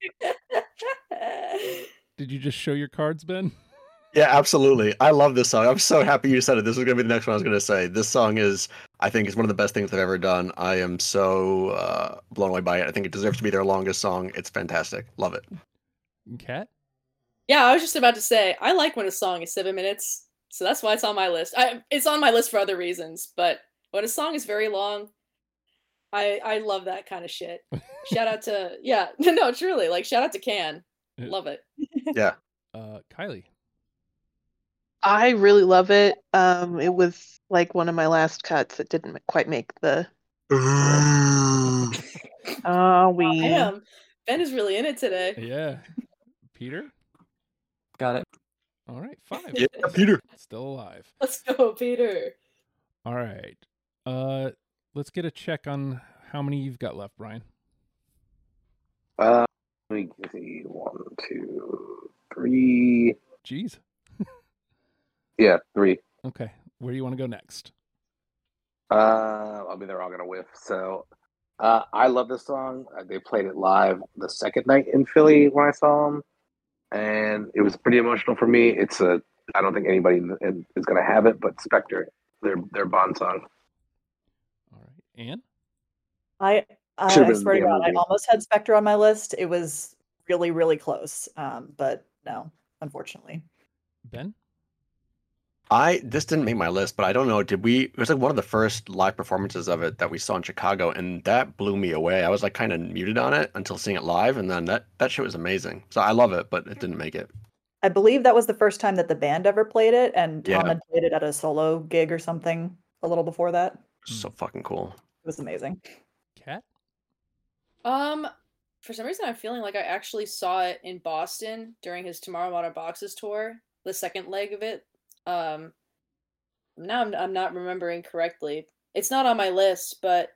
Did you just show your cards, Ben? Yeah, absolutely. I love this song. I'm so happy you said it. This was going to be the next one I was going to say. This song I think, is one of the best things they've ever done. I am so blown away by it. I think it deserves to be their longest song. It's fantastic. Love it. Kat? Yeah, I was just about to say, I like when a song is 7 minutes, so that's why it's on my list. It's on my list for other reasons, but when a song is very long, I love that kind of shit. Shout out to, yeah, no, truly, like, shout out to Can. Love it. Yeah. Kylie? I really love it. It was like one of my last cuts. It didn't quite make the. Damn, Ben is really in it today. Yeah. Peter? Got it. All right, 5. Yeah, Peter. Still alive. Let's go, Peter. All right. Let's get a check on how many you've got left, Brian. Let me see. 1, 2, 3. Jeez. Yeah, 3. Okay. Where do you want to go next? I mean, they're all gonna whiff. So, I love this song. They played it live the second night in Philly when I saw them, and it was pretty emotional for me. I don't think anybody is gonna have it, but Spectre, their Bond song. All right. Anne? I Should've been swear to the God, I movie. almost had Spectre on my list. It was really, really close. But no, unfortunately. Ben? This didn't make my list, but I don't know. It was like one of the first live performances of it that we saw in Chicago, and that blew me away. I was like kind of muted on it until seeing it live, and then that shit was amazing. So I love it, but it didn't make it. I believe that was the first time that the band ever played it, and Tom Yeah. had played it at a solo gig or something a little before that. It So fucking cool. was amazing. Kat? For some reason, I'm feeling like I actually saw it in Boston during his Tomorrow Modern Boxes tour, the second leg of it. Now I'm not remembering correctly. It's not on my list, but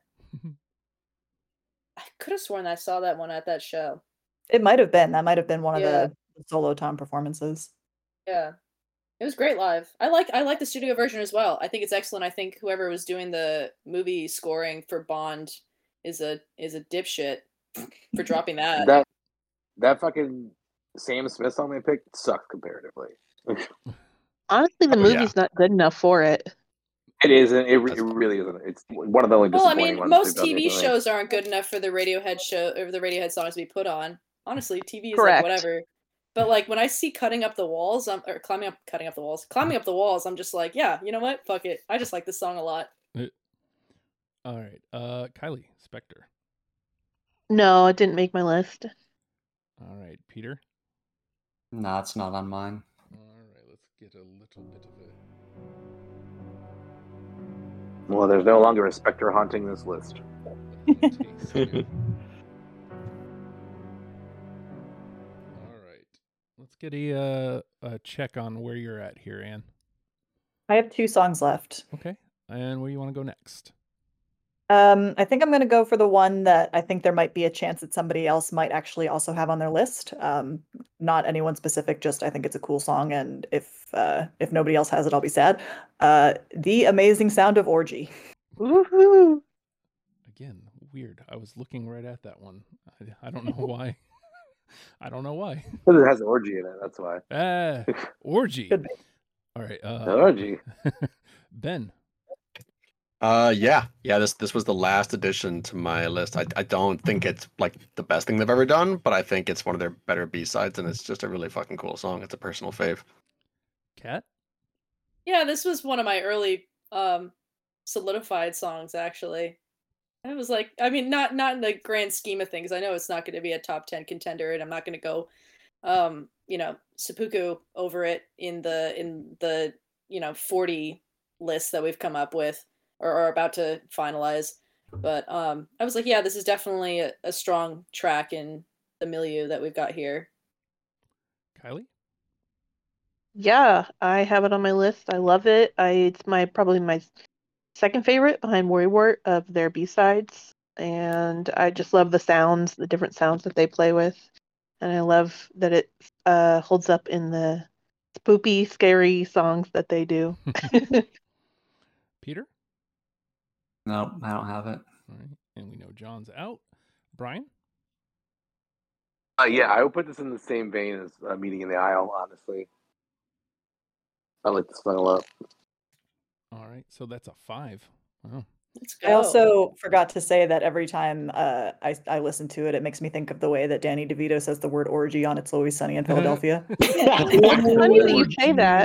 I could have sworn I saw that one at that show. It might have been. That might have been one of Yeah. the solo Tom performances. Yeah. It was great live. I like the studio version as well. I think it's excellent. I think whoever was doing the movie scoring for Bond is a dipshit for dropping that. That fucking Sam Smith song they picked sucks comparatively. Honestly, the Oh, yeah. movie's not good enough for it. It isn't. It really isn't. It's one of the only Well, I disappointing mean, ones most they've done TV recently. shows aren't good enough for the Radiohead show or the Radiohead songs to be put on. Honestly, TV is Correct. like whatever. But like when I see cutting up the walls, climbing up the walls, I'm just like, yeah, you know what? Fuck it. I just like this song a lot. All right. Kylie, Spectre. No, it didn't make my list. All right. Peter? No, it's not on mine. All right. Let's get a little bit of a... Well, there's no longer a Spectre haunting this list. taste here. All right. Let's get a check on where you're at here, Anne. I have 2 songs left. Okay. And where you want to go next? I think I'm going to go for the one that I think there might be a chance that somebody else might actually also have on their list. Not anyone specific, just I think it's a cool song, and if nobody else has it, I'll be sad. The Amazing Sound of Orgy. Woohoo! Again, weird. I was looking right at that one. I don't know why. I don't know why. Because it has an orgy in it. That's why. Orgy. Could be. All right. Orgy. Ben. Yeah. This was the last addition to my list. I don't think it's like the best thing they've ever done, but I think it's one of their better B-sides, and it's just a really fucking cool song. It's a personal fave. Kat. Yeah, this was one of my early solidified songs actually. I was like, I mean, not in the grand scheme of things. I know it's not going to be a top 10 contender, and I'm not going to go seppuku over it in the 40 list that we've come up with or are about to finalize. But I was like, yeah, this is definitely a strong track in the milieu that we've got here. Kylie. Yeah, I have it on my list. I love it. It's probably my second favorite behind Worrywart of their B-sides, and I just love the different sounds that they play with. and I love that it holds up in the spoopy, scary songs that they do. Peter? No, I don't have it. All right. And we know John's out. Brian? Yeah, I would put this in the same vein as Meeting in the Aisle, honestly. I like this song a lot. All right. So that's a 5. Wow. Let's go. I also forgot to say that every time I listen to it, it makes me think of the way that Danny DeVito says the word orgy on It's Always Sunny in Philadelphia. It's funny that you say that.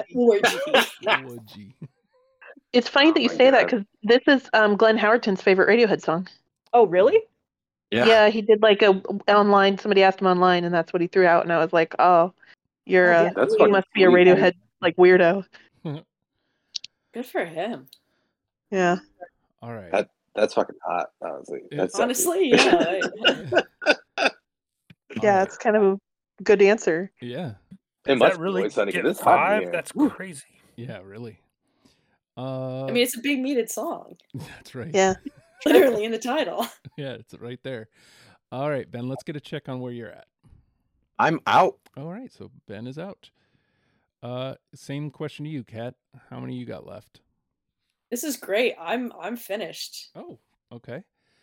Orgy. It's funny that you my say that God. because this is Glenn Howerton's favorite Radiohead song. Oh, really? Yeah, he did like a online. Somebody asked him online, and that's what he threw out. And I was like, "Oh, you're Oh, That's you fucking must be a sweet, dude. Radiohead like weirdo." Good for him. Yeah. All right. That's fucking hot, honestly. Yeah. That's sexy. Honestly, yeah. All Yeah, right. it's kind of a good answer. Yeah. It Does must that be really always sunny, 'cause get it's hot in 5? here. That's Woo. crazy. Yeah, really. I mean, it's a big meated song. That's right. Yeah. Literally in the title. Yeah, it's right there. All right, Ben, let's get a check on where you're at. I'm out. All right, so Ben is out. Same question to you, Kat. How many you got left? This is great. I'm finished. Oh, okay.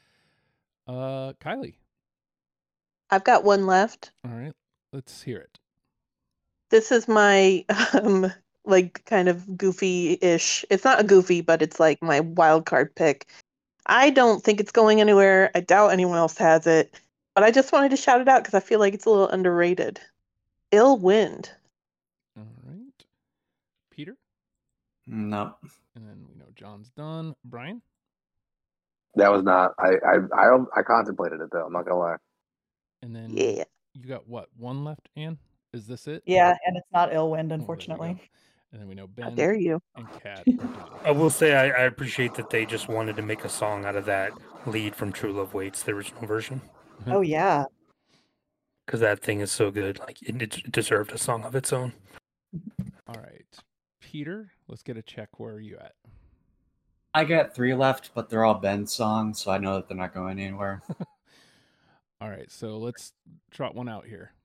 Kylie. I've got one left. All right, let's hear it. This is my like kind of goofy-ish. It's not a goofy, but it's like my wild card pick. I don't think it's going anywhere. I doubt anyone else has it, but I just wanted to shout it out because I feel like it's a little underrated. Ill Wind. All right. Peter? No. And then we know John's done. Brian? That was not. I contemplated it though. I'm not gonna lie. And then Yeah. you got what? One left, Anne? Is this it? Yeah, and it's not Ill Wind, Oh, there we unfortunately. go. And then we know How Ben dare you? and Kat are done. I will say I appreciate that they just wanted to make a song out of that lead from True Love Waits, the original version, Oh, yeah. because that thing is so good. Like it deserved a song of its own. All right. Peter, let's get a check. Where are you at? I got 3 left, but they're all Ben songs, so I know that they're not going anywhere. All right, so let's trot one out here.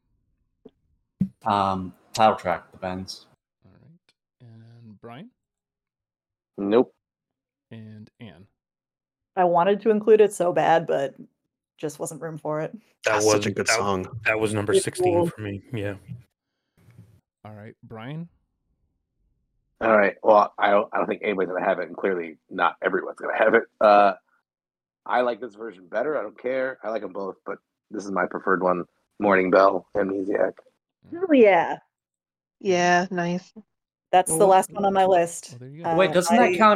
Title track, the Bens. All right. And Brian Nope. and Anne. I wanted to include it so bad, but just wasn't room for it. That That's was such a good song. That was number It's 16 cool. for me. Yeah. All right, Brian. All right. Well, I don't think anybody's gonna have it, and clearly not everyone's gonna have it. I like this version better. I don't care. I like them both, but this is my preferred one. Morning Bell, Amnesiac. Oh, yeah. Yeah, nice. That's the last one on my list. Well, there you go. Wait, doesn't that I- count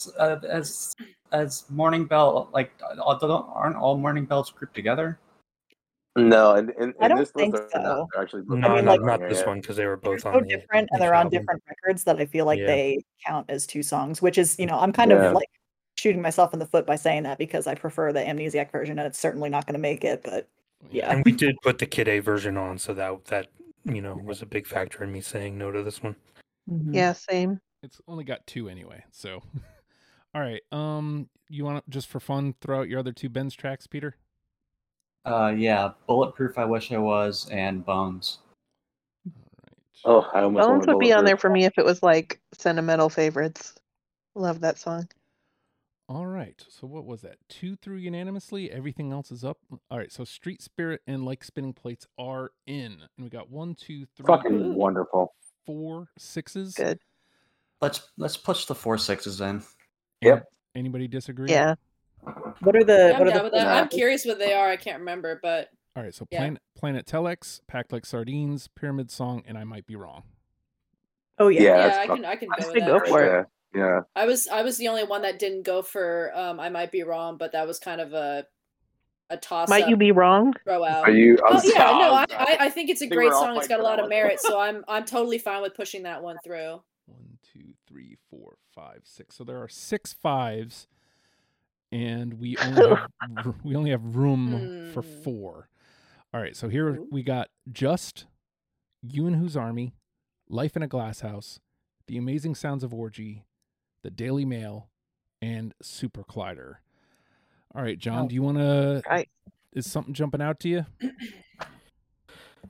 as Morning Bell? Like, aren't all Morning Bells grouped together? No, in I don't this think list they're not. so. They're actually No, mean, no, like- not this one because they were They're both so on the different, and each they're on album. different records that I feel like Yeah. they count as 2 songs, which is, I'm kind Yeah. of like shooting myself in the foot by saying that because I prefer the Amnesiac version, and it's certainly not going to make it, but yeah. And we did put the Kid A version on, so that was a big factor in me saying no to this one. Yeah, same. It's only got 2 anyway. So, all right. You want to just for fun throw out your other 2 Ben's tracks, Peter? Yeah, Bulletproof I Wish I Was, and Bones. All right. Oh, I almost Bones wanted would be on there Bulletproof. for me if it was like sentimental favorites. Love that song. All right. So what was that? 2 through unanimously. Everything else is up. All right. So Street Spirit and Like Spinning Plates are in, and we got 1, 2, 3, Fucking wonderful. 4 6s. Good. Let's push the 4 6s in. Yep. Anybody disagree? Yeah. What are the I'm what are down the with that. I'm Yeah. curious what they are. I can't remember, but All right. So Yeah. Planet Telex, Packed Like Sardines, Pyramid Song, and I Might Be Wrong. Oh yeah. Yeah, yeah, that's I fucking can I go with say that. go for it. right there. Yeah. I was the only one that didn't go for I might be wrong, but that was kind of a toss Might up you be wrong? throw out. Are you? Oh yeah, no, I think it's a think great we're all song. It's fighting got a for lot that of one. merit, so I'm totally fine with pushing that one through. 1, 2, 3, 4, 5, 6. So there are 6 5s, and we only have room for 4. All right. So here Ooh. we got Just, You and Whose Army, Life in a Glass House, The Amazing Sounds of Orgy, The Daily Mail, and Super Collider. All right, John. Oh. Do you want to? Right. Is something jumping out to you?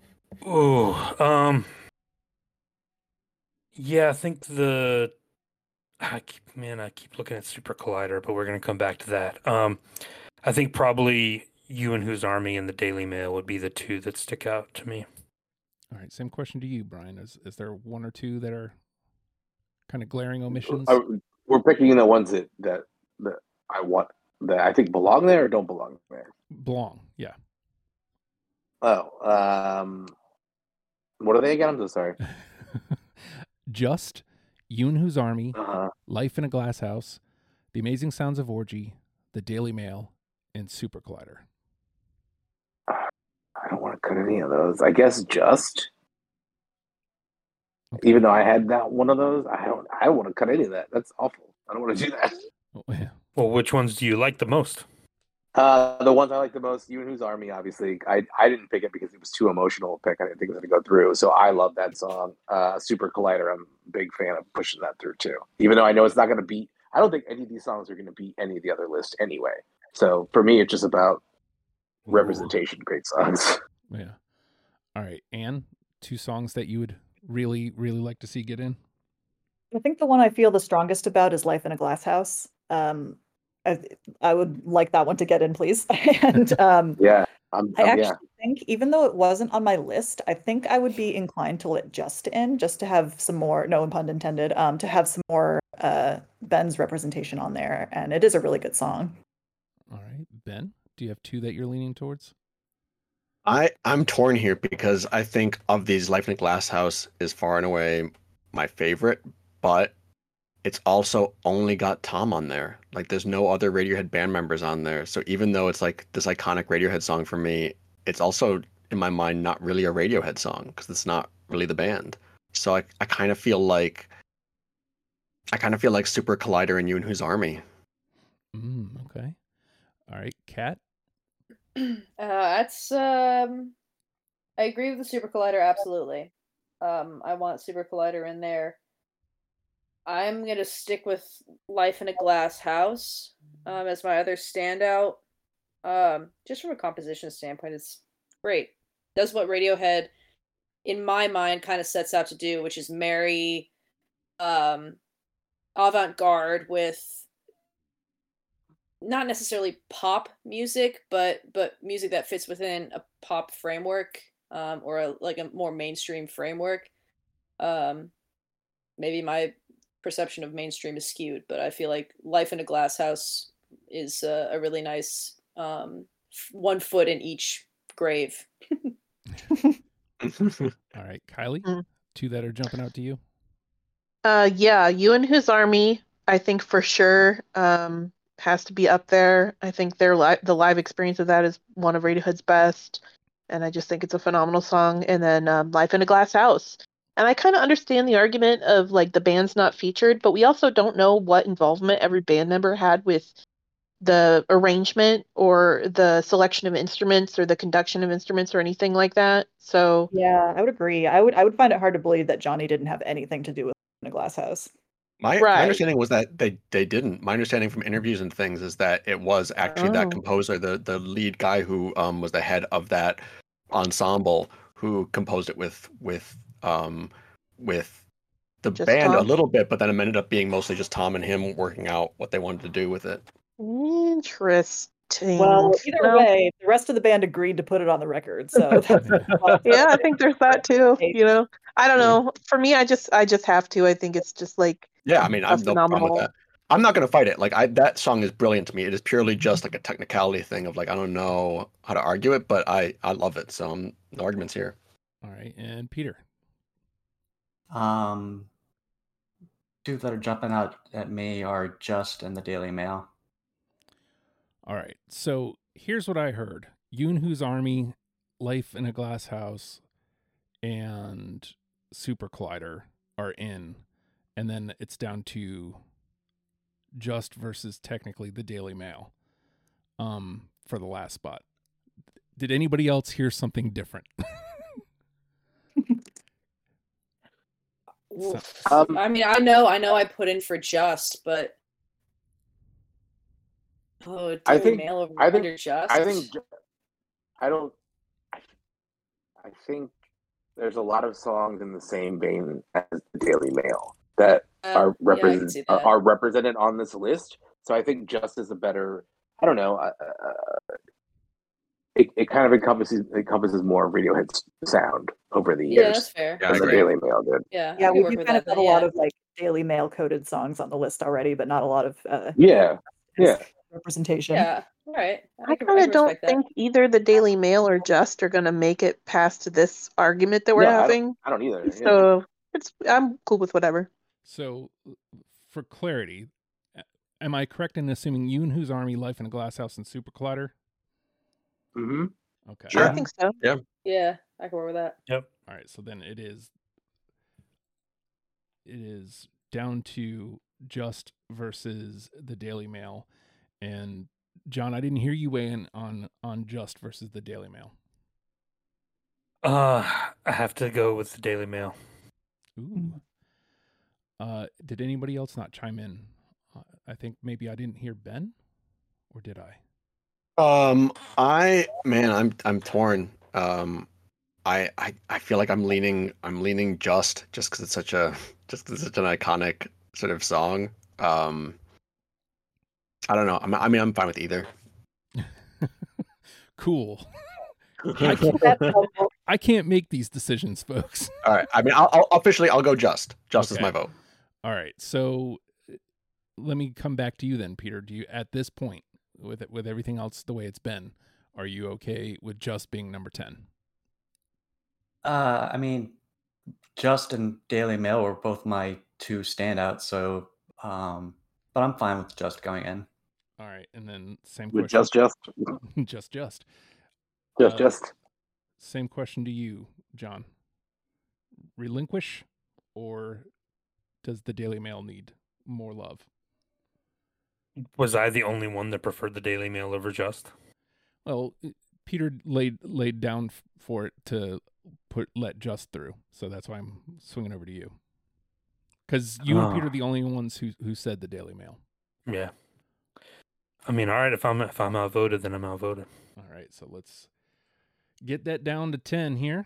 Oh, yeah, I think I keep looking at Super Collider, but we're gonna come back to that. I think probably You and Whose Army and the Daily Mail would be the two that stick out to me. All right, same question to you, Brian. Is there one or two that are kind of glaring omissions? We're picking the ones that I want, that I think belong there or don't belong there. Belong, yeah. Oh, what are they again? I'm so sorry. Just, You and Whose Army, Uh-huh. Life in a Glass House, The Amazing Sounds of Orgy, The Daily Mail, and Super Collider. I don't want to cut any of those. I guess Just. Okay. Even though I had that one of those, I don't want to cut any of that. That's awful. I don't want to do that. Oh, yeah. Well, which ones do you like the most? The ones I like the most, You and Whose Army, obviously. I didn't pick it because it was too emotional to pick. I didn't think it was going to go through. So I love that song. Super Collider, I'm a big fan of pushing that through too. Even though I know it's not going to beat, I don't think any of these songs are going to beat any of the other lists anyway. So for me, it's just about representation. Great songs. Yeah. All right, Anne, two songs that you would really, really like to see get in? I think the one I feel the strongest about is Life in a Glass House. I would like that one to get in, please. And Yeah. I actually think, even though it wasn't on my list, I think I would be inclined to let Just in, just to have some more, no pun intended, to have some more Ben's representation on there. And it is a really good song. All right. Ben, do you have two that you're leaning towards? I'm torn here because I think of these, Life in a Glass House is far and away my favorite, but it's also only got Tom on there. Like, there's no other Radiohead band members on there. So even though it's like this iconic Radiohead song for me, it's also in my mind not really a Radiohead song because it's not really the band. So I kind of feel like Super Collider and You and Whose Army. Okay. All right, Kat. That's I agree with the Super Collider, absolutely. I want Super Collider in there. I'm gonna stick with Life in a Glass House as my other standout. Just from a composition standpoint, it's great. Does what Radiohead, in my mind, kind of sets out to do, which is marry avant-garde with not necessarily pop music, but music that fits within a pop framework, or a more mainstream framework. Maybe my perception of mainstream is skewed, but I feel like Life in a Glass House is a really nice one foot in each grave. All right, Kylie, two that are jumping out to you? Yeah, You and Whose Army, I think for sure has to be up there. I think the live experience of that is one of Radiohead's best, and I just think it's a phenomenal song. And then Life in a Glass House. And I kind of understand the argument of like the band's not featured, but we also don't know what involvement every band member had with the arrangement or the selection of instruments or the conduction of instruments or anything like that. So yeah, I would agree. I would find it hard to believe that Johnny didn't have anything to do with Life in a Glass House. My understanding was that they didn't. My understanding from interviews and things is that it was actually that composer, the lead guy who was the head of that ensemble, who composed it with the just band Tom? a little bit, but then it ended up being mostly just Tom and him working out what they wanted to do with it. Interesting. Well, either way, the rest of the band agreed to put it on the record. So yeah, I think there's that too. You know, I don't know. For me, I just have to. I think it's just like, yeah. I mean, I'm no problem with that. I'm not going to fight it. Like, that song is brilliant to me. It is purely just like a technicality thing of like, I don't know how to argue it, but I love it. So the argument's here. All right, and Peter. Two that are jumping out at me are Just and the Daily Mail. All right, so here's what I heard: You and Whose Army, Life in a Glass House, and Super Collider are in, and then it's down to Just versus technically the Daily Mail for the last spot. Did anybody else hear something different? I mean, I know I put in for Just, but Daily Mail over Just. I think there's a lot of songs in the same vein as the Daily Mail that are Yeah, I can see that. are represented on this list. So I think Just is a better. I don't know. It kind of encompasses more Radiohead's sound over the years. Yeah, that's fair. Yeah, I than the agree. Daily Mail did. Yeah, Yeah, I we can do work with kind of that, have but a lot yeah. of like Daily Mail coded songs on the list already, but not a lot of Yeah. representation. Yeah, all right. I can kind of don't respect that. think either the Daily Mail or Just are going to make it past this argument that we're No, having. I don't either. Yeah. So I'm cool with whatever. So, for clarity, am I correct in assuming You and Whose Army, Life in a Glass House, and Super Collider? Mm-hmm. Okay. Sure. I think so. Yeah, I can work with that. Yep. All right. So then it is down to Just versus the Daily Mail, and John, I didn't hear you weigh in on Just versus the Daily Mail. I have to go with the Daily Mail. Ooh. Did anybody else not chime in? I think maybe I didn't hear Ben, or did I? I'm torn. I feel like I'm leaning just because it's such an iconic sort of song. I don't know. I'm fine with either. Cool. That's helpful. I can't make these decisions, folks. All right. I mean, I'll officially go just. Just is Okay. my vote. All right. So let me come back to you then, Peter. Do you, at this point, with everything else the way it's been, are you okay with Just being number 10? I mean, Just and Daily Mail were both my two standouts, so but I'm fine with Just going in. All right, and then same With question. just. just. Same question to you, John. Relinquish, or does the Daily Mail need more love? Was I the only one that preferred the Daily Mail over Just? Well, Peter laid down for it to let Just through, so that's why I'm swinging over to you. Because you and Peter are the only ones who said the Daily Mail. Yeah. I mean, all right. If I'm outvoted, then I'm outvoted. All right, so let's get that down to 10 here.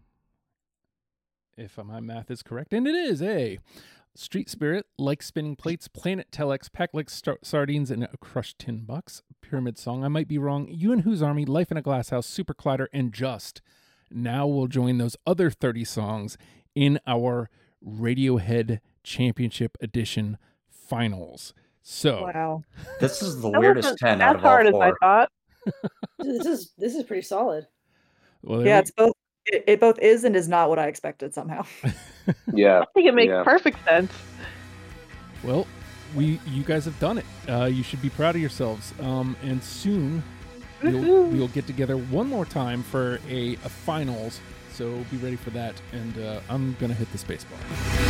If my math is correct, and it is, Street Spirit, Like Spinning Plates, Planet Telex, Pack Like Sardines, and a Crushed $10. Pyramid Song, I Might Be Wrong, You and Whose Army, Life in a Glass House, Super Collider, and Just. Now we'll join those other 30 songs in our Radiohead Championship Edition finals. So, Wow. This is the That weirdest wasn't 10 as out of hard all as I four. thought. This is pretty solid. well, Yeah, it's both. It both is and is not what I expected somehow. Yeah. I think it makes Yeah. perfect sense. Well, you guys have done it. You should be proud of yourselves. And soon we'll get together one more time for a finals. So be ready for that. And I'm gonna hit the space bar.